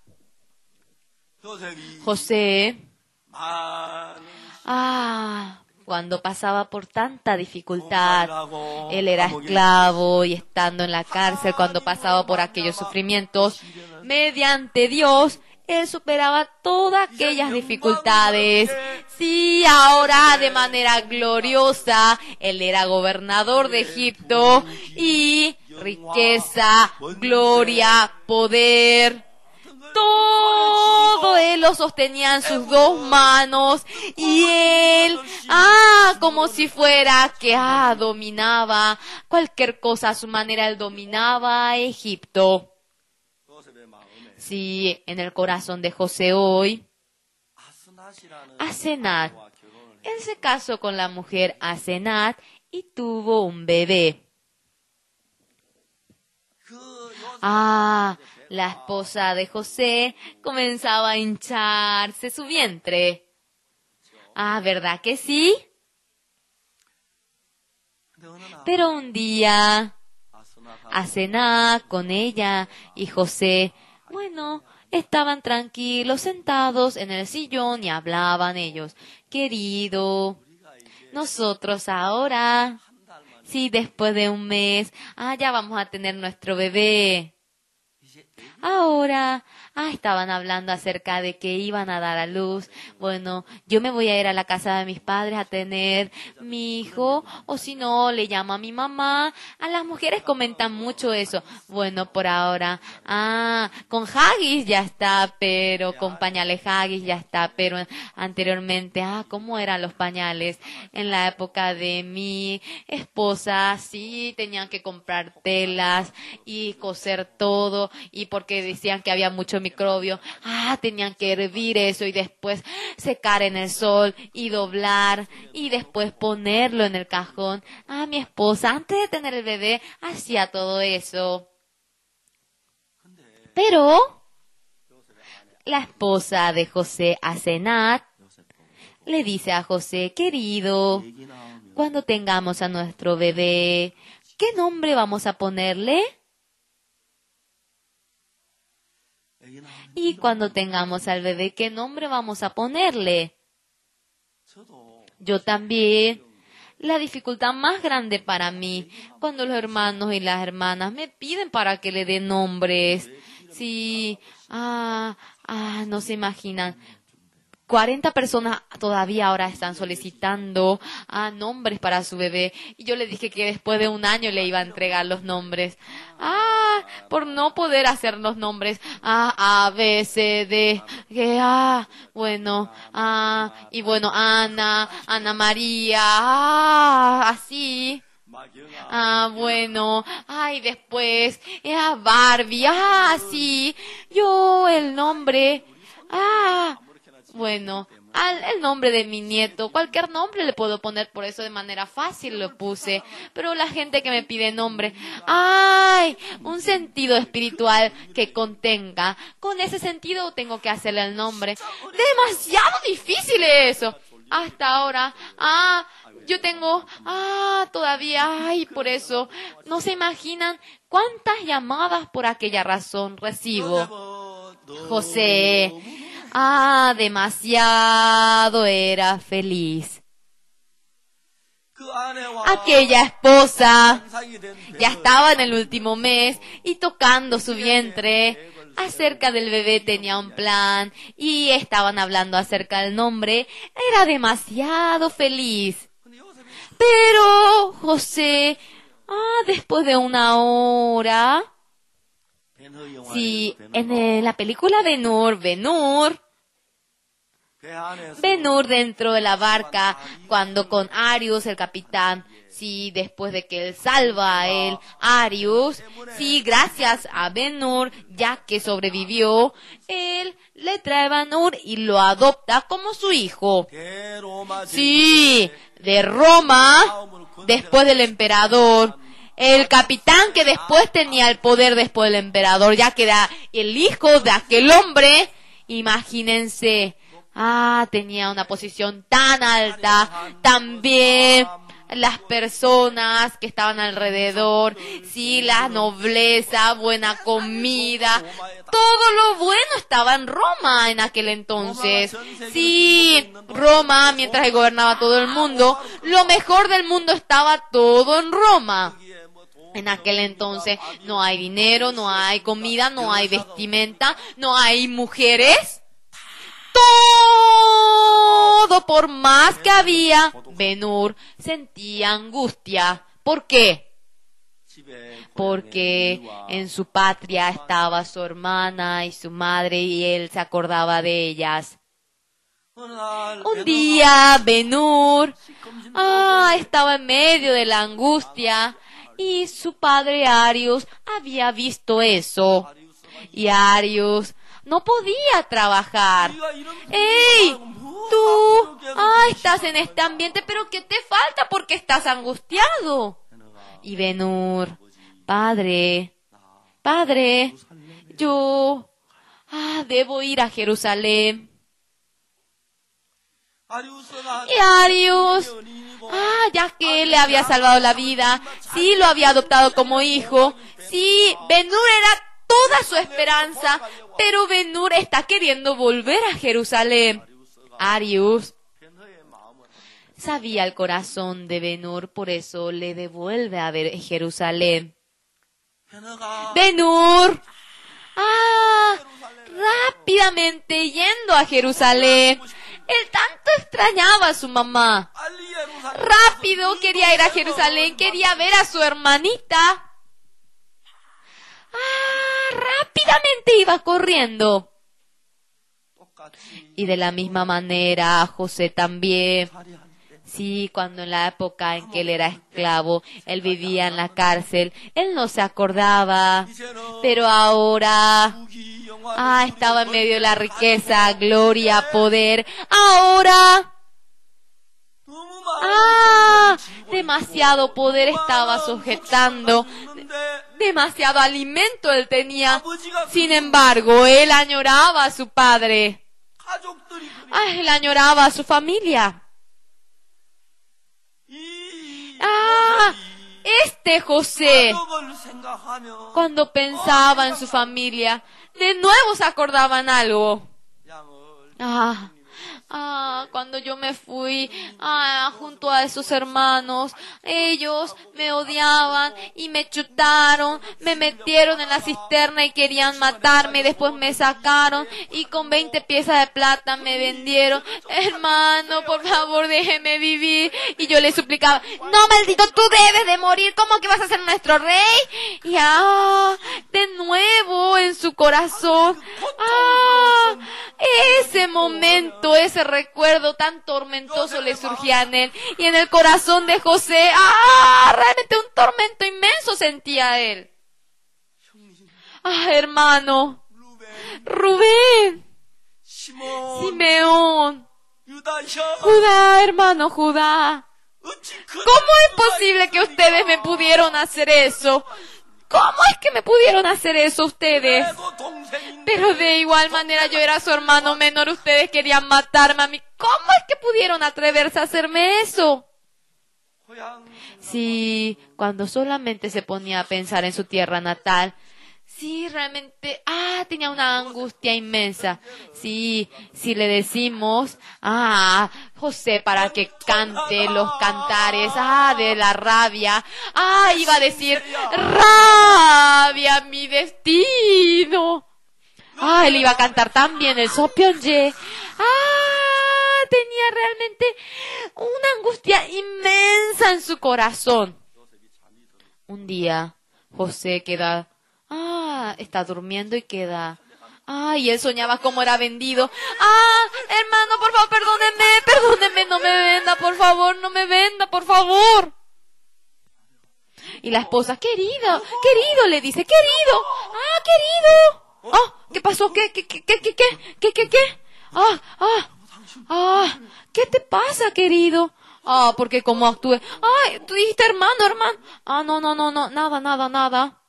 José, cuando pasaba por tanta dificultad, él era esclavo y estando en la cárcel, cuando pasaba por aquellos sufrimientos, mediante Dios, él superaba todas aquellas dificultades. Sí, ahora de manera gloriosa, él era gobernador de Egipto y riqueza, gloria, poder, todo él lo sostenía en sus dos manos y él, como si fuera que, dominaba cualquier cosa a su manera, él dominaba Egipto. Sí, en el corazón de José hoy, Asenat, él se casó con la mujer Asenat y tuvo un bebé. La esposa de José comenzaba a hincharse su vientre. ¿Verdad que sí? Pero un día, Asenat con ella y José, estaban tranquilos sentados en el sillón y hablaban ellos. Querido, nosotros ahora, sí, después de un mes, ya vamos a tener nuestro bebé. Ahora, estaban hablando acerca de que iban a dar a luz. Yo me voy a ir a la casa de mis padres a tener mi hijo, o si no, le llamo a mi mamá. A las mujeres comentan mucho eso. Por ahora, con Haggis ya está, pero con pañales Haggis ya está, pero anteriormente, ¿cómo eran los pañales? En la época de mi esposa, sí, tenían que comprar telas y coser todo, y porque decían que había mucho microbio, tenían que hervir eso y después secar en el sol y doblar y después ponerlo en el cajón. Mi esposa, antes de tener el bebé, hacía todo eso. Pero la esposa de José, Asenat, le dice a José, querido, cuando tengamos a nuestro bebé, ¿qué nombre vamos a ponerle? Y cuando tengamos al bebé, ¿qué nombre vamos a ponerle? Yo también. La dificultad más grande para mí, cuando los hermanos y las hermanas me piden para que le dé nombres. Sí, no se imaginan. 40 personas todavía ahora están solicitando nombres para su bebé. Y yo le dije que después de un año le iba a entregar los nombres. Por no poder hacer los nombres. A, B, C, D. Ana, Ana María. Así. Y después. Barbie. Sí. Yo el nombre. El nombre de mi nieto, cualquier nombre le puedo poner, por eso de manera fácil lo puse. Pero la gente que me pide nombre, un sentido espiritual que contenga. Con ese sentido tengo que hacerle el nombre. Demasiado difícil eso. Hasta ahora, yo tengo, todavía, por eso, no se imaginan cuántas llamadas por aquella razón recibo. José, demasiado era feliz. Aquella esposa ya estaba en el último mes y tocando su vientre. Acerca del bebé tenía un plan y estaban hablando acerca del nombre. Era demasiado feliz. Pero José, después de una hora, sí, en la película Ben-Hur dentro de la barca, cuando con Arius, el capitán, sí, después de que él salva a él, Arius, sí, gracias a Ben-Hur, ya que sobrevivió, él le trae a Ben-Hur y lo adopta como su hijo. Sí, de Roma, después del emperador. El capitán que después tenía el poder después del emperador, ya que era el hijo de aquel hombre, imagínense, tenía una posición tan alta, también las personas que estaban alrededor, sí, la nobleza, buena comida, todo lo bueno estaba en Roma en aquel entonces. Sí, Roma, mientras que gobernaba todo el mundo, lo mejor del mundo estaba todo en Roma. En aquel entonces no hay dinero, no hay comida, no hay vestimenta, no hay mujeres. Todo, por más que había, Ben-Hur sentía angustia. ¿Por qué? Porque en su patria estaba su hermana y su madre y él se acordaba de ellas. Un día Ben-Hur estaba en medio de la angustia y su padre Arius había visto eso. Y Arius no podía trabajar. ¡Ey! Tú, estás en este ambiente, pero ¿qué te falta? Porque estás angustiado. Y Ben-Hur, padre, yo debo ir a Jerusalén. Y Arius, ya que él le había salvado la vida, sí lo había adoptado como hijo, sí, Ben-Hur era toda su esperanza, pero Ben-Hur está queriendo volver a Jerusalén. Arius sabía el corazón de Ben-Hur, por eso le devuelve a ver Jerusalén. Ben-Hur, rápidamente yendo a Jerusalén. Él tanto extrañaba a su mamá. Rápido quería ir a Jerusalén, quería ver a su hermanita. Rápidamente iba corriendo. Y de la misma manera José también. Sí, cuando en la época en que él era esclavo, él vivía en la cárcel, él no se acordaba, pero ahora, estaba en medio de la riqueza, gloria, poder, ahora, demasiado poder estaba sujetando, demasiado alimento él tenía, sin embargo, él añoraba a su padre, él añoraba a su familia. Este José, cuando pensaba en su familia, de nuevo se acordaban algo. Cuando yo me fui junto a esos hermanos, ellos me odiaban y me chutaron, me metieron en la cisterna y querían matarme, y después me sacaron y con 20 piezas de plata me vendieron. Hermano, por favor, déjeme vivir. Y yo le suplicaba, no, maldito, tú debes de morir, ¿cómo que vas a ser nuestro rey? Y de nuevo en su corazón, ese momento, ese recuerdo tan tormentoso le surgía en él, y en el corazón de José, realmente un tormento inmenso sentía él. Hermano, Rubén, Simeón, Judá, hermano Judá, ¿cómo es posible que ustedes me pudieron hacer eso? ¿Cómo es que me pudieron hacer eso ustedes? Pero de igual manera yo era su hermano menor, ustedes querían matarme a mí. ¿Cómo es que pudieron atreverse a hacerme eso? Sí, cuando solamente se ponía a pensar en su tierra natal, sí, realmente, tenía una angustia inmensa. Sí, si le decimos, José, para que cante los cantares, de la rabia, iba a decir, rabia, mi destino. Él iba a cantar también el Sopyeonje. tenía realmente una angustia inmensa en su corazón. Un día, José está durmiendo y queda. Y él soñaba cómo era vendido. Hermano, por favor, perdóneme, no me venda, por favor, no me venda, por favor. Y la esposa, querido, le dice, querido. Querido. ¿Qué pasó? ¿Qué? ¿Qué te pasa, querido? Porque como actué. Tú dijiste hermano. No, nada.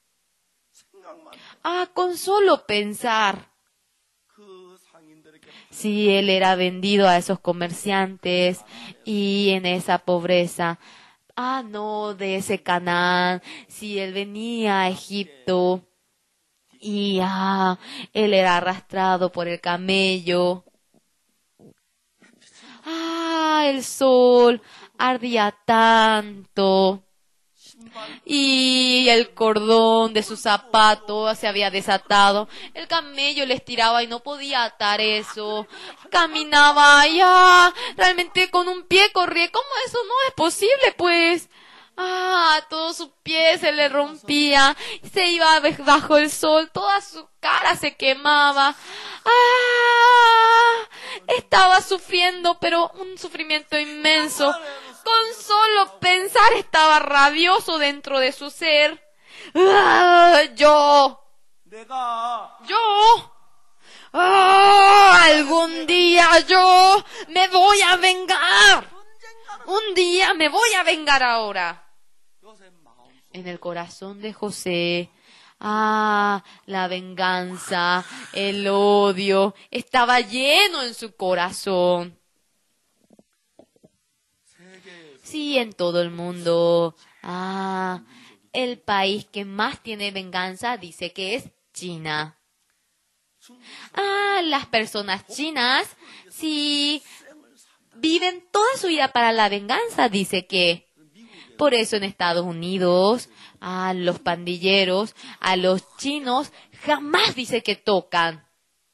Con solo pensar. Si él era vendido a esos comerciantes y en esa pobreza. No, de ese Canaán. Si él venía a Egipto y él era arrastrado por el camello. El sol ardía tanto. Y el cordón de su zapato se había desatado. El camello le estiraba y no podía atar eso. Caminaba realmente con un pie corría. ¿Cómo eso no es posible, pues? Todo su pie se le rompía. Se iba bajo el sol. Toda su cara se quemaba. Estaba sufriendo, pero un sufrimiento inmenso. Con solo pensar estaba rabioso dentro de su ser. Algún día yo me voy a vengar. Un día me voy a vengar ahora. En el corazón de José, la venganza, el odio, estaba lleno en su corazón. Sí, en todo el mundo. El país que más tiene venganza dice que es China. Las personas chinas, sí, viven toda su vida para la venganza, dice que. Por eso en Estados Unidos, los pandilleros, a los chinos, jamás dice que tocan.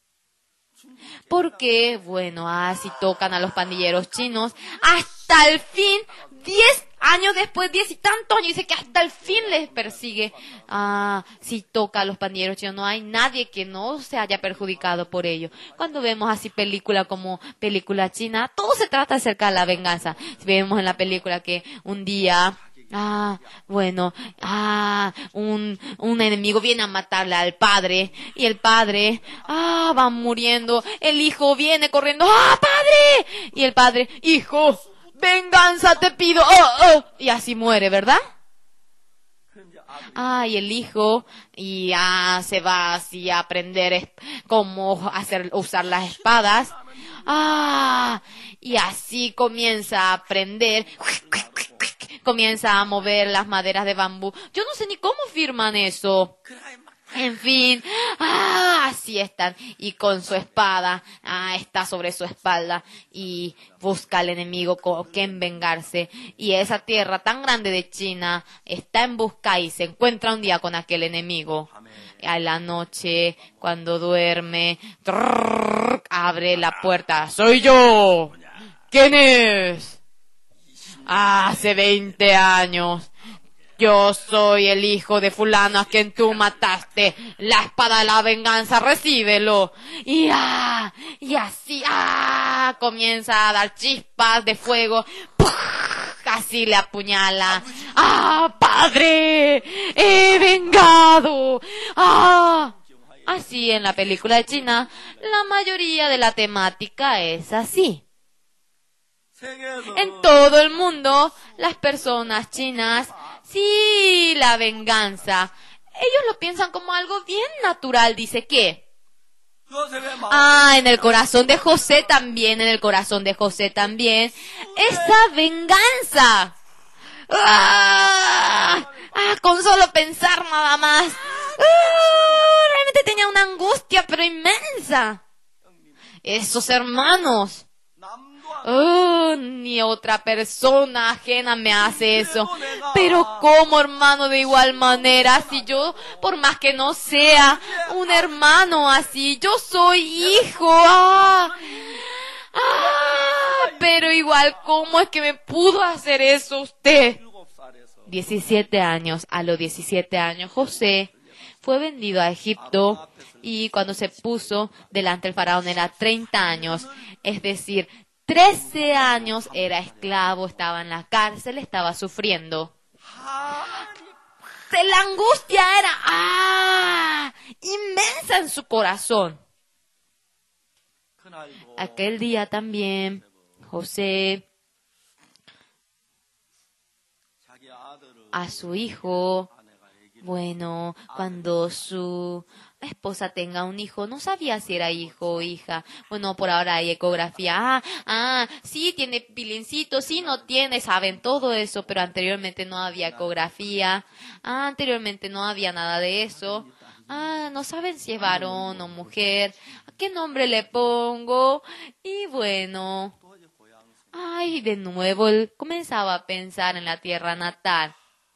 Porque, si tocan a los pandilleros chinos, hasta el fin, 10 años después, 10 y tantos años, dice que hasta el fin les persigue. Si toca a los pandilleros chinos, no hay nadie que no se haya perjudicado por ello. Cuando vemos así película como película china, todo se trata acerca de la venganza. Si vemos en la película que un día, un enemigo viene a matarle al padre, y el padre, va muriendo, el hijo viene corriendo, padre, y el padre, hijo, venganza te pido, y así muere, ¿verdad? Y el hijo, se va así a aprender cómo usar las espadas, y así comienza a aprender, comienza a mover las maderas de bambú. Yo no sé ni cómo firman eso. En fin, así están. Y con su espada, está sobre su espalda y busca al enemigo con quien vengarse. Y esa tierra tan grande de China está en busca y se encuentra un día con aquel enemigo. A la noche, cuando duerme, abre la puerta. ¡Soy yo! ¿Quién es? Hace 20 años. Yo soy el hijo de fulano a quien tú mataste. La espada de la venganza, recíbelo. Y así, comienza a dar chispas de fuego. ¡Puf! Así le apuñala. ¡Padre! ¡He vengado! Así en la película de China, la mayoría de la temática es así. En todo el mundo, las personas chinas, sí, la venganza. Ellos lo piensan como algo bien natural, dice que. En el corazón de José también, esa venganza. Con solo pensar nada más. Realmente tenía una angustia, pero inmensa. Esos hermanos. Ni otra persona ajena me hace eso. Pero ¿cómo, hermano? De igual manera, si yo, por más que no sea un hermano así, yo soy hijo. pero igual, ¿cómo es que me pudo hacer eso usted? 17 años. A los 17 años, José fue vendido a Egipto y cuando se puso delante del faraón era 30 años. Es decir, 13 años era esclavo, estaba en la cárcel, estaba sufriendo. La angustia era inmensa en su corazón. Aquel día también José a su hijo, bueno, cuando su esposa tenga un hijo, no sabía si era hijo o hija. Bueno, por ahora hay ecografía. Sí, tiene pilincito, sí, no tiene, saben todo eso, pero anteriormente no había ecografía. Anteriormente no había nada de eso. No saben si es varón o mujer. ¿Qué nombre le pongo? Y bueno, de nuevo él comenzaba a pensar en la tierra natal.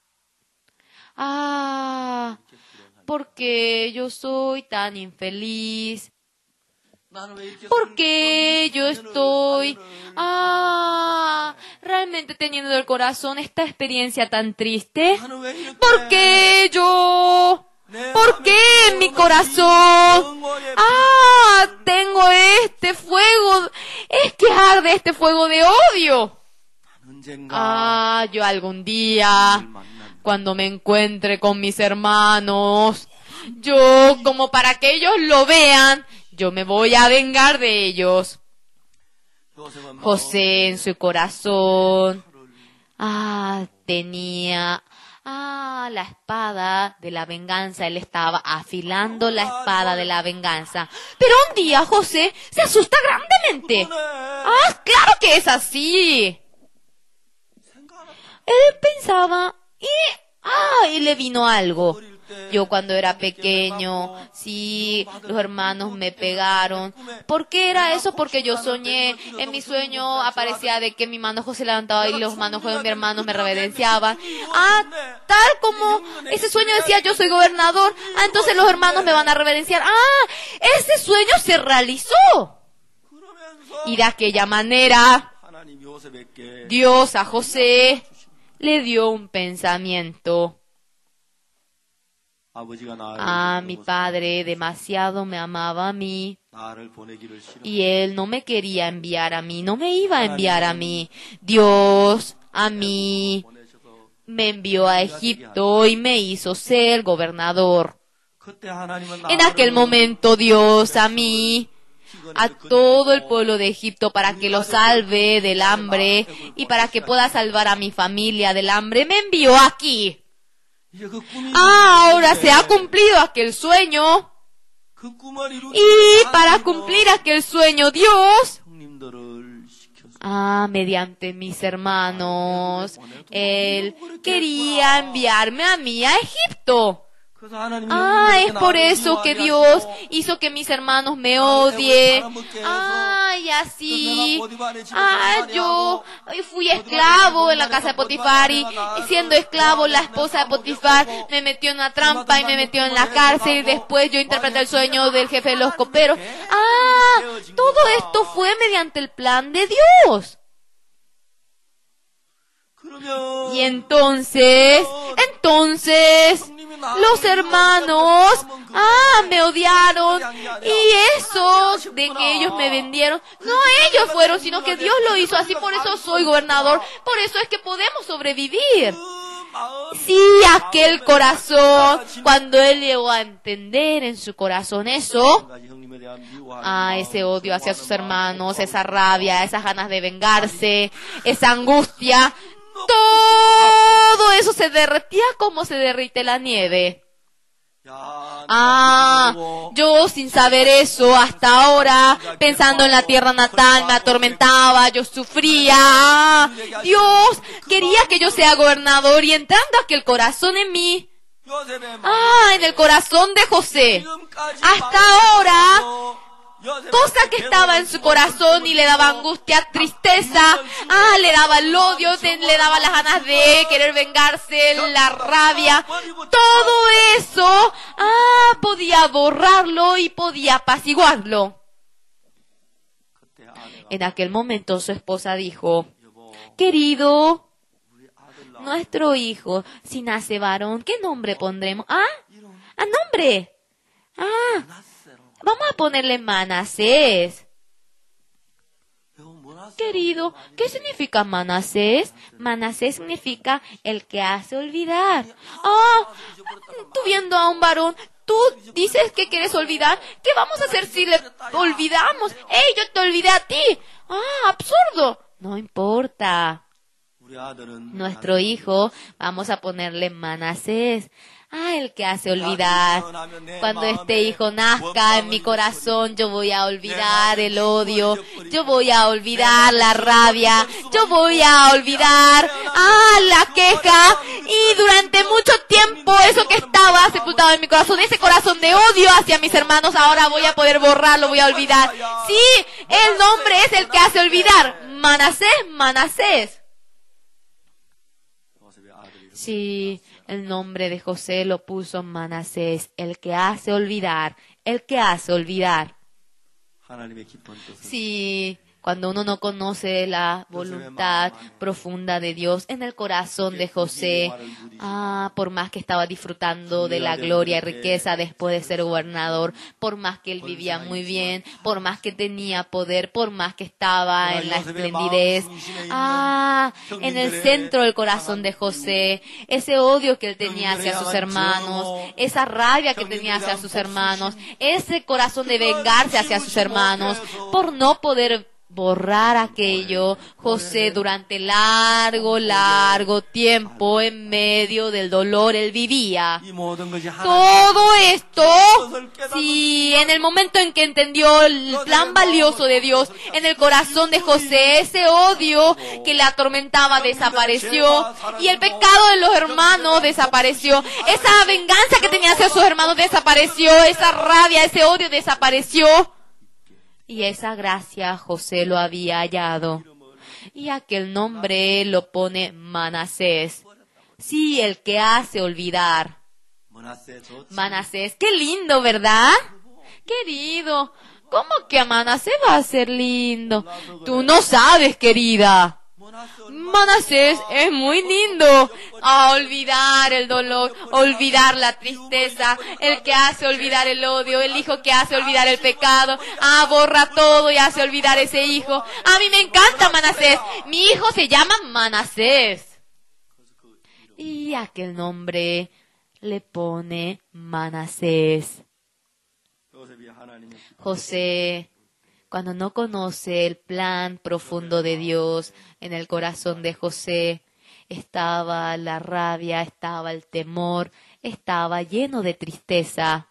¿Por qué yo soy tan infeliz? ¿Por qué yo estoy realmente teniendo en el corazón esta experiencia tan triste? ¿Por qué yo? ¿Por qué en mi corazón? Tengo este fuego. Es que arde este fuego de odio. Yo algún día, cuando me encuentre con mis hermanos, yo, como para que ellos lo vean, yo me voy a vengar de ellos. José en su corazón, tenía la espada de la venganza. Él estaba afilando la espada de la venganza. Pero un día José se asusta grandemente. Claro que es así. Él pensaba, y le vino algo. Yo cuando era pequeño, sí, los hermanos me pegaron. ¿Por qué era eso? Porque yo soñé, en mi sueño aparecía de que mi mano se levantaba y los manos de mi hermano me reverenciaban. Tal como ese sueño decía, yo soy gobernador, entonces los hermanos me van a reverenciar. Ese sueño se realizó. Y de aquella manera, Dios a José le dio un pensamiento. Mi padre demasiado me amaba a mí y él no me quería enviar a mí, no me iba a enviar a mí. Dios a mí me envió a Egipto y me hizo ser gobernador. En aquel momento Dios a mí, a todo el pueblo de Egipto, para que lo salve del hambre y para que pueda salvar a mi familia del hambre, me envió aquí. Ahora se ha cumplido aquel sueño. Y para cumplir aquel sueño, Dios, mediante mis hermanos, Él quería enviarme a mí a Egipto. Es por eso que Dios hizo que mis hermanos me odien. Y así. Yo fui esclavo en la casa de Potifar y siendo esclavo, la esposa de Potifar me metió en una trampa y me metió en la cárcel y después yo interpreté el sueño del jefe de los coperos. Todo esto fue mediante el plan de Dios. Y entonces, los hermanos, me odiaron, y eso de que ellos me vendieron, no ellos fueron, sino que Dios lo hizo así, por eso soy gobernador, por eso es que podemos sobrevivir. Sí, aquel corazón, cuando él llegó a entender en su corazón eso, ese odio hacia sus hermanos, esa rabia, esas ganas de vengarse, esa angustia, todo eso se derretía como se derrite la nieve. Yo sin saber eso hasta ahora, pensando en la tierra natal, me atormentaba, yo sufría. Dios quería que yo sea gobernador y entrando aquel corazón en mí, en el corazón de José, hasta ahora, cosa que estaba en su corazón y le daba angustia, tristeza, le daba el odio, le daba las ganas de querer vengarse, la rabia, todo eso, podía borrarlo y podía apaciguarlo. En aquel momento su esposa dijo, querido, nuestro hijo, si nace varón, ¿qué nombre pondremos? Nombre. Vamos a ponerle Manasés. Querido, ¿qué significa Manasés? Manasés significa el que hace olvidar. Tú viendo a un varón, tú dices que quieres olvidar. ¿Qué vamos a hacer si le olvidamos? ¡Ey, yo te olvidé a ti! Absurdo. No importa. Nuestro hijo, vamos a ponerle Manasés. El que hace olvidar. Cuando este hijo nazca en mi corazón, yo voy a olvidar el odio, yo voy a olvidar la rabia, yo voy a olvidar la queja, y durante mucho tiempo eso que estaba sepultado en mi corazón, ese corazón de odio hacia mis hermanos, ahora voy a poder borrarlo, voy a olvidar. Sí, el nombre es el que hace olvidar. Manasés. Sí, el nombre de José lo puso Manasés, el que hace olvidar, el que hace olvidar. Sí, cuando uno no conoce la voluntad profunda de Dios en el corazón de José, por más que estaba disfrutando de la gloria y riqueza después de ser gobernador, por más que él vivía muy bien, por más que tenía poder, por más que estaba en la esplendidez, en el centro del corazón de José, ese odio que él tenía hacia sus hermanos, esa rabia que tenía hacia sus hermanos, ese corazón de vengarse hacia sus hermanos, por no poder borrar aquello, José durante largo tiempo en medio del dolor él vivía. Todo esto, sí, en el momento en que entendió el plan valioso de Dios en el corazón de José, ese odio que le atormentaba desapareció, y el pecado de los hermanos desapareció, esa venganza que tenía hacia sus hermanos desapareció, esa rabia, ese odio desapareció. Y esa gracia José lo había hallado. Y aquel nombre lo pone Manasés. Sí, el que hace olvidar. Manasés, qué lindo, ¿verdad? Querido, ¿cómo que a Manasés va a ser lindo? Tú no sabes, querida. Manasés es muy lindo. Olvidar el dolor, olvidar la tristeza, el que hace olvidar el odio, el hijo que hace olvidar el pecado. Borra todo y hace olvidar ese hijo. A mí me encanta Manasés. Mi hijo se llama Manasés. Y aquel nombre le pone Manasés. José, cuando no conoce el plan profundo de Dios en el corazón de José, estaba la rabia, estaba el temor, estaba lleno de tristeza.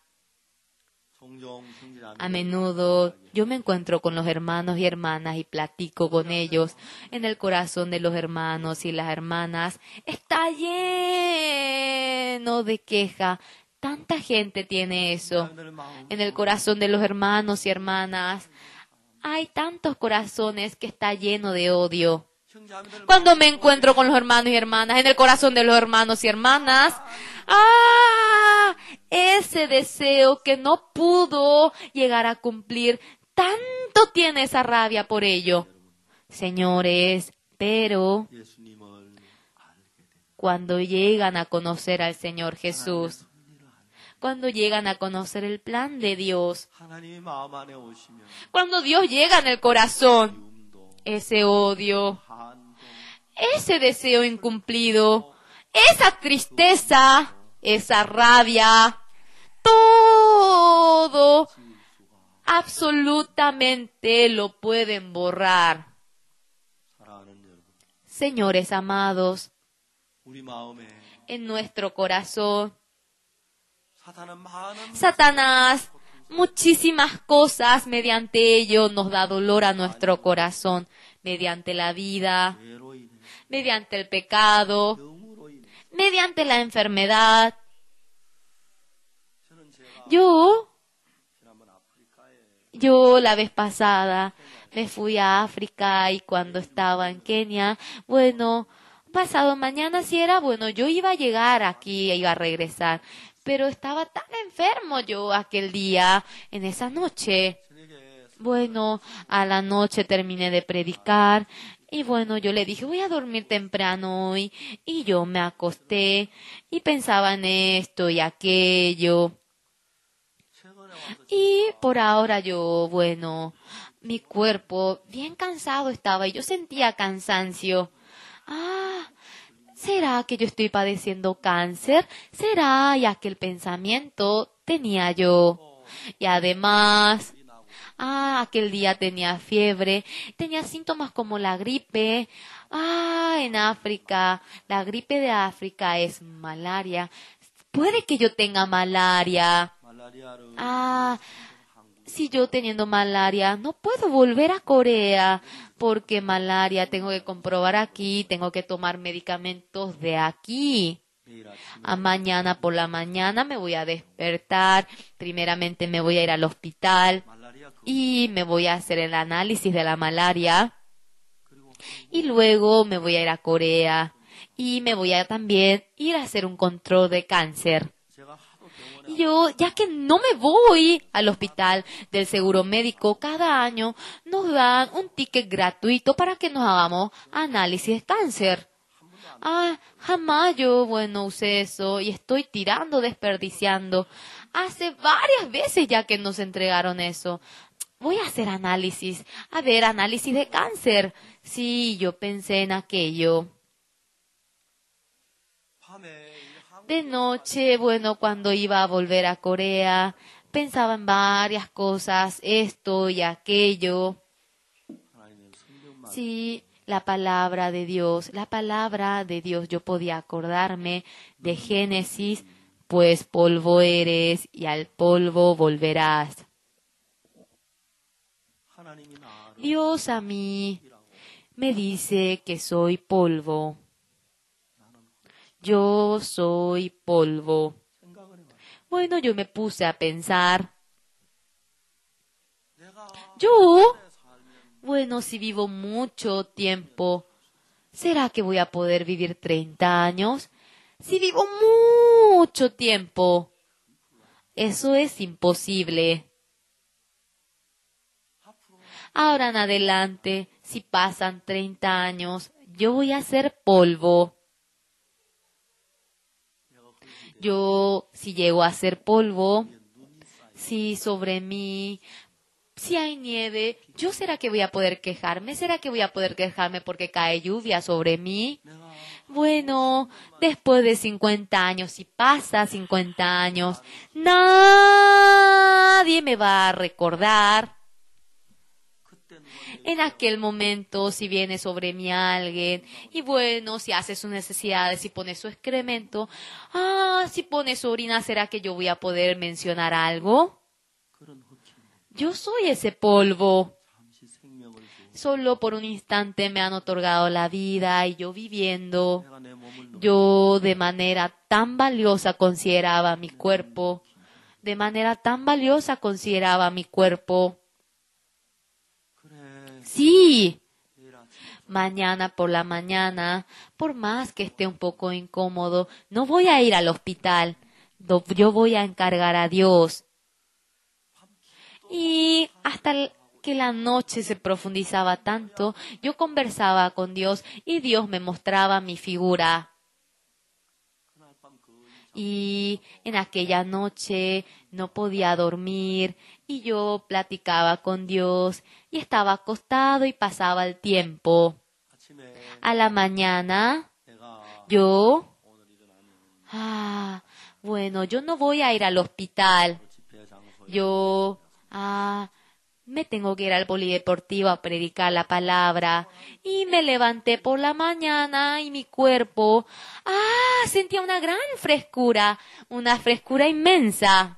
A menudo yo me encuentro con los hermanos y hermanas y platico con ellos. En el corazón de los hermanos y las hermanas está lleno de queja. Tanta gente tiene eso. En el corazón de los hermanos y hermanas hay tantos corazones que está lleno de odio. Cuando me encuentro con los hermanos y hermanas, en el corazón de los hermanos y hermanas, ese deseo que no pudo llegar a cumplir, tanto tiene esa rabia por ello. Señores, pero cuando llegan a conocer al Señor Jesús, cuando llegan a conocer el plan de Dios, cuando Dios llega en el corazón, ese odio, ese deseo incumplido, esa tristeza, esa rabia, todo, absolutamente lo pueden borrar. Señores amados, en nuestro corazón, Satanás, muchísimas cosas mediante ello nos da dolor a nuestro corazón, mediante la vida, mediante el pecado, mediante la enfermedad. Yo la vez pasada me fui a África y cuando estaba en Kenia, pasado mañana si era, yo iba a llegar aquí, iba a regresar. Pero estaba tan enfermo yo aquel día, en esa noche. Bueno, a la noche terminé de predicar y bueno, yo le dije, voy a dormir temprano hoy y yo me acosté y pensaba en esto y aquello. Y por ahora yo, bueno, mi cuerpo bien cansado estaba y yo sentía cansancio. Ah, ¿será que yo estoy padeciendo cáncer? ¿Será? Y aquel pensamiento tenía yo. Y además, aquel día tenía fiebre, tenía síntomas como la gripe. En África, la gripe de África es malaria. Puede que yo tenga malaria. Si yo teniendo malaria no puedo volver a Corea porque malaria tengo que comprobar aquí, tengo que tomar medicamentos de aquí. Mañana por la mañana me voy a despertar, primeramente me voy a ir al hospital y me voy a hacer el análisis de la malaria y luego me voy a ir a Corea y me voy a también ir a hacer un control de cáncer. Y yo, ya que no me voy al hospital del seguro médico, cada año nos dan un ticket gratuito para que nos hagamos análisis de cáncer. Jamás yo, bueno, usé eso y estoy tirando, desperdiciando. Hace varias veces ya que nos entregaron eso. Voy a hacer análisis, a ver, análisis de cáncer. Sí, yo pensé en aquello. De noche, bueno, cuando iba a volver a Corea, pensaba en varias cosas, esto y aquello. Sí, la palabra de Dios, yo podía acordarme de Génesis, pues polvo eres y al polvo volverás. Dios a mí me dice que soy polvo. Yo soy polvo. Bueno, yo me puse a pensar. Bueno, si vivo mucho tiempo, ¿será que voy a poder vivir 30 años? Si vivo mucho tiempo, eso es imposible. Ahora en adelante, si pasan 30 años, yo voy a ser polvo. Yo, si llego a ser polvo, si sobre mí, si hay nieve, ¿yo será que voy a poder quejarme? ¿Será que voy a poder quejarme porque cae lluvia sobre mí? Bueno, después de 50 años, si pasa 50 años, nadie me va a recordar. En aquel momento, si viene sobre mí alguien, y bueno, si hace sus necesidades, si pone su excremento, si pone su orina, ¿será que yo voy a poder mencionar algo? Yo soy ese polvo. Solo por un instante me han otorgado la vida y yo viviendo, yo de manera tan valiosa consideraba mi cuerpo, Sí, mañana por la mañana, por más que esté un poco incómodo, no voy a ir al hospital, yo voy a encargar a Dios. Y hasta que la noche se profundizaba tanto, yo conversaba con Dios y Dios me mostraba mi figura. Y en aquella noche no podía dormir y yo platicaba con Dios y estaba acostado y pasaba el tiempo. A la mañana yo no voy a ir al hospital. Yo me tengo que ir al polideportivo a predicar la palabra. Y me levanté por la mañana y mi cuerpo, sentía una gran frescura, una frescura inmensa.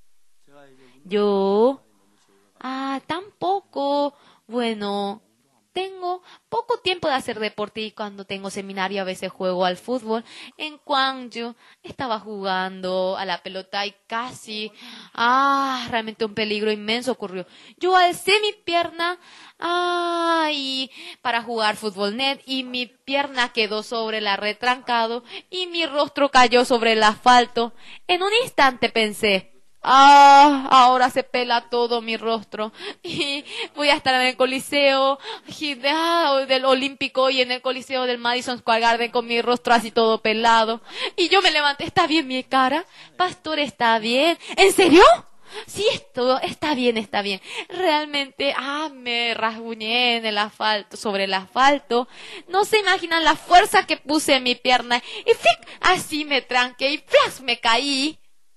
Yo, tampoco, bueno, tengo poco tiempo de hacer deporte y cuando tengo seminario a veces juego al fútbol. En Gwangju estaba jugando a la pelota y casi, realmente un peligro inmenso ocurrió. Yo alcé mi pierna, y para jugar fútbol net y mi pierna quedó sobre la red trancado y mi rostro cayó sobre el asfalto. En un instante pensé, ahora se pela todo mi rostro y voy a estar en el Coliseo del Olímpico y en el Coliseo del Madison Square Garden con mi rostro así todo pelado. Y yo me levanté, ¿está bien mi cara? Pastor, ¿está bien? ¿En serio? Sí, esto está bien, está bien. Realmente, me rasguñé en el asfalto, sobre el asfalto. No se imaginan la fuerza que puse en mi pierna. Y ¡fic! Así me tranqué y ¡flash! Me caí.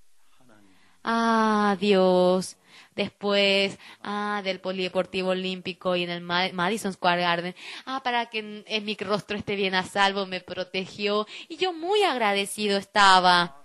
Dios. Después, del Polideportivo Olímpico y en el Madison Square Garden. Para que en mi rostro esté bien a salvo, me protegió. Y yo muy agradecido estaba.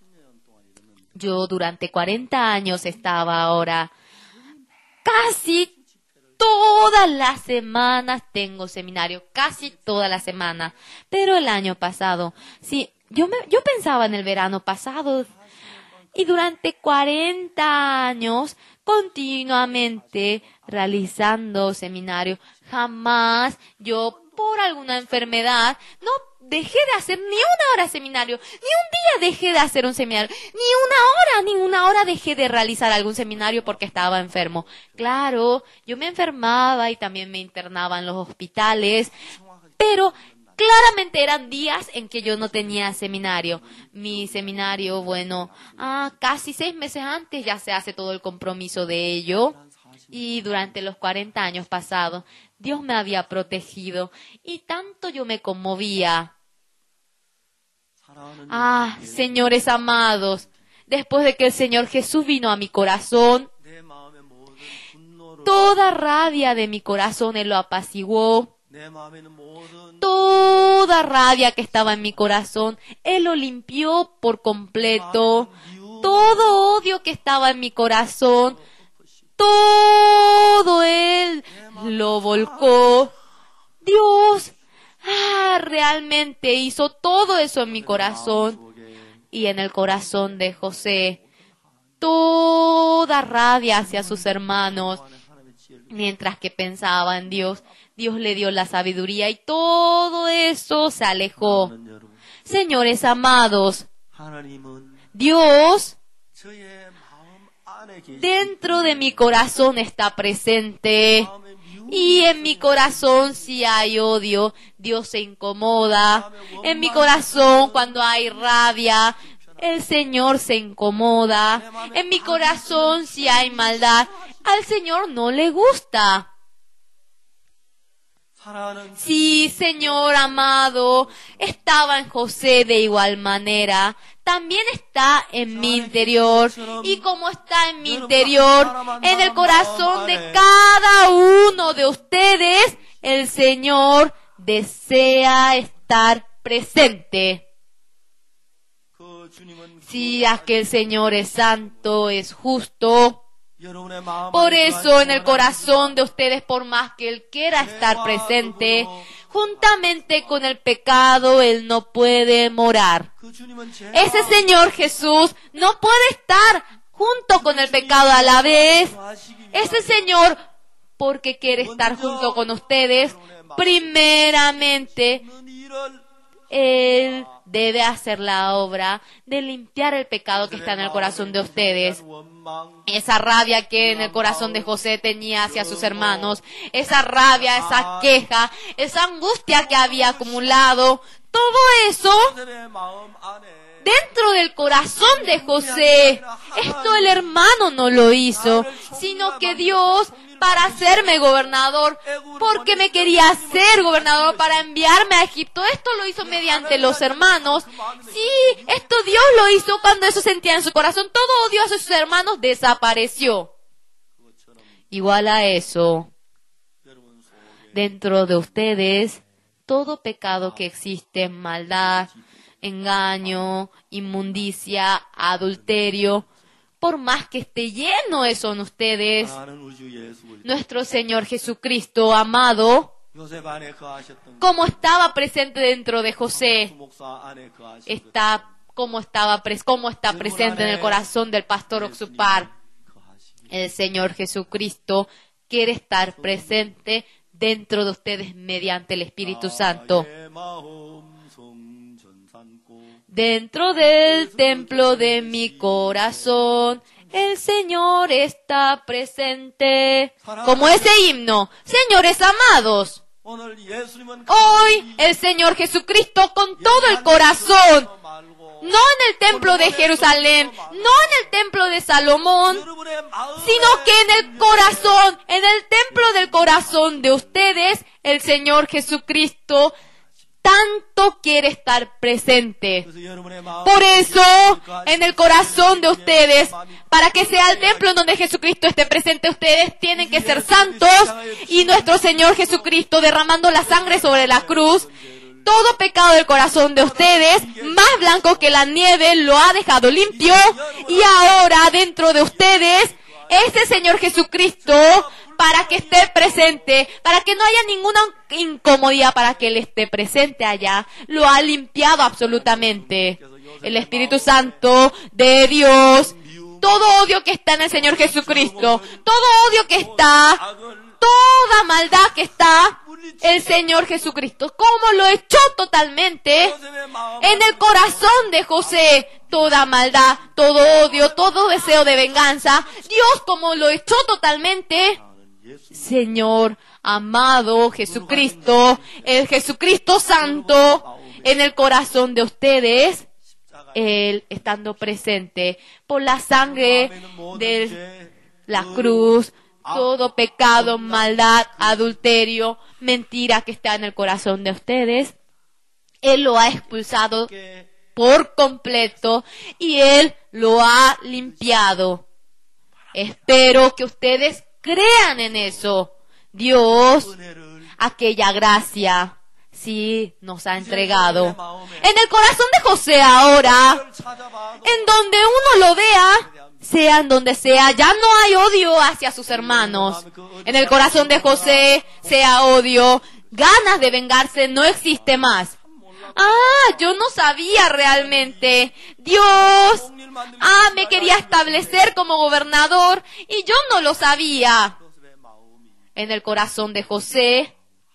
Yo durante 40 años estaba ahora. Casi todas las semanas tengo seminario. Casi toda la semana. Pero el año pasado, sí, yo pensaba en el verano pasado. Y durante 40 años, continuamente realizando seminario, jamás yo, por alguna enfermedad, no dejé de hacer ni una hora de seminario, ni un día dejé de hacer un seminario, ni una hora dejé de realizar algún seminario porque estaba enfermo. Claro, yo me enfermaba y también me internaba en los hospitales, pero claramente eran días en que yo no tenía seminario. Mi seminario, bueno, casi 6 meses antes ya se hace todo el compromiso de ello. Y durante los 40 años pasados, Dios me había protegido y tanto yo me conmovía. Señores amados, después de que el Señor Jesús vino a mi corazón, toda rabia de mi corazón Él lo apaciguó. Toda rabia que estaba en mi corazón, Él lo limpió por completo. Todo odio que estaba en mi corazón, todo Él lo volcó. Dios realmente hizo todo eso en mi corazón y en el corazón de José. Toda rabia hacia sus hermanos, mientras que pensaba en Dios, Dios le dio la sabiduría y todo eso se alejó. Señores amados, Dios dentro de mi corazón está presente. Y en mi corazón si hay odio, Dios se incomoda. En mi corazón cuando hay rabia, el Señor se incomoda. En mi corazón si hay maldad, al Señor no le gusta. Sí, Señor amado, estaba en José de igual manera. También está en mi interior. Y como está en mi interior, en el corazón de cada uno de ustedes, el Señor desea estar presente. Sí, aquel Señor es santo, es justo. Por eso en el corazón de ustedes, por más que Él quiera estar presente, juntamente con el pecado, Él no puede morar. Ese Señor Jesús no puede estar junto con el pecado a la vez. Ese Señor, porque quiere estar junto con ustedes, primeramente, Él debe hacer la obra de limpiar el pecado que está en el corazón de ustedes. Esa rabia que en el corazón de José tenía hacia sus hermanos, esa rabia, esa queja, esa angustia que había acumulado, todo eso dentro del corazón de José. Esto el hermano no lo hizo, sino que Dios, para hacerme gobernador, porque me quería hacer gobernador para enviarme a Egipto. Esto lo hizo mediante los hermanos. Sí, esto Dios lo hizo cuando eso sentía en su corazón. Todo odio hacia sus hermanos desapareció. Igual a eso, dentro de ustedes, todo pecado que existe, maldad, engaño, inmundicia, adulterio, por más que esté lleno eso en ustedes, nuestro Señor Jesucristo amado, como estaba presente dentro de José, como está presente en el corazón del pastor Oxupar. El Señor Jesucristo quiere estar presente dentro de ustedes mediante el Espíritu Santo. Dentro del templo de mi corazón el Señor está presente. Como ese himno, señores amados, hoy el Señor Jesucristo con todo el corazón, no en el templo de Jerusalén, no en el templo de Salomón, sino que en el corazón, en el templo del corazón de ustedes, el Señor Jesucristo tanto quiere estar presente. Por eso, en el corazón de ustedes, para que sea el templo en donde Jesucristo esté presente, ustedes tienen que ser santos, y nuestro Señor Jesucristo derramando la sangre sobre la cruz, todo pecado del corazón de ustedes, más blanco que la nieve, lo ha dejado limpio, y ahora dentro de ustedes, ese Señor Jesucristo, para que esté presente, para que no haya ninguna incomodidad, para que Él esté presente allá, lo ha limpiado absolutamente. El Espíritu Santo de Dios, todo odio que está en el Señor Jesucristo, todo odio que está, toda maldad que está, el Señor Jesucristo, como lo echó totalmente en el corazón de José, toda maldad, todo odio, todo deseo de venganza, Dios como lo echó totalmente, Señor amado Jesucristo, el Jesucristo Santo, en el corazón de ustedes, Él estando presente por la sangre de la cruz, todo pecado, maldad, adulterio, mentira que está en el corazón de ustedes, Él lo ha expulsado por completo y Él lo ha limpiado. Espero que ustedes crean en eso. Dios, aquella gracia, sí, nos ha entregado. En el corazón de José ahora, en donde uno lo vea, sea en donde sea, ya no hay odio hacia sus hermanos. En el corazón de José, sea odio, ganas de vengarse, no existe más. Yo no sabía realmente. Dios, me quería establecer como gobernador y yo no lo sabía. En el corazón de José,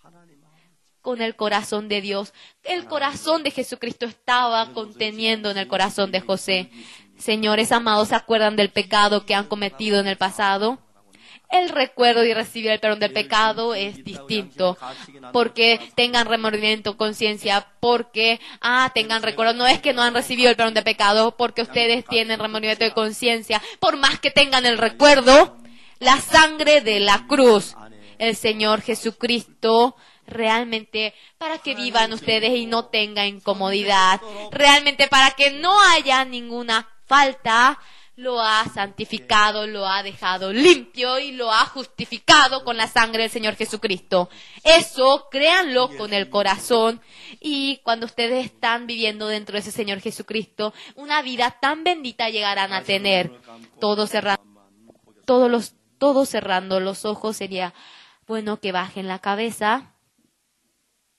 con el corazón de Dios, el corazón de Jesucristo estaba conteniendo en el corazón de José. Señores amados, ¿se acuerdan del pecado que han cometido en el pasado? El recuerdo y recibir el perdón del pecado es distinto. Porque tengan remordimiento, conciencia, porque, tengan recuerdo. No es que no han recibido el perdón del pecado, porque ustedes tienen remordimiento de conciencia. Por más que tengan el recuerdo, la sangre de la cruz, el Señor Jesucristo, realmente para que vivan ustedes y no tengan incomodidad, realmente para que no haya ninguna falta, lo ha santificado, lo ha dejado limpio y lo ha justificado con la sangre del Señor Jesucristo. Eso, créanlo con el corazón, y cuando ustedes están viviendo dentro de ese Señor Jesucristo, una vida tan bendita llegarán a tener. Todos cerrando los ojos, sería bueno que bajen la cabeza.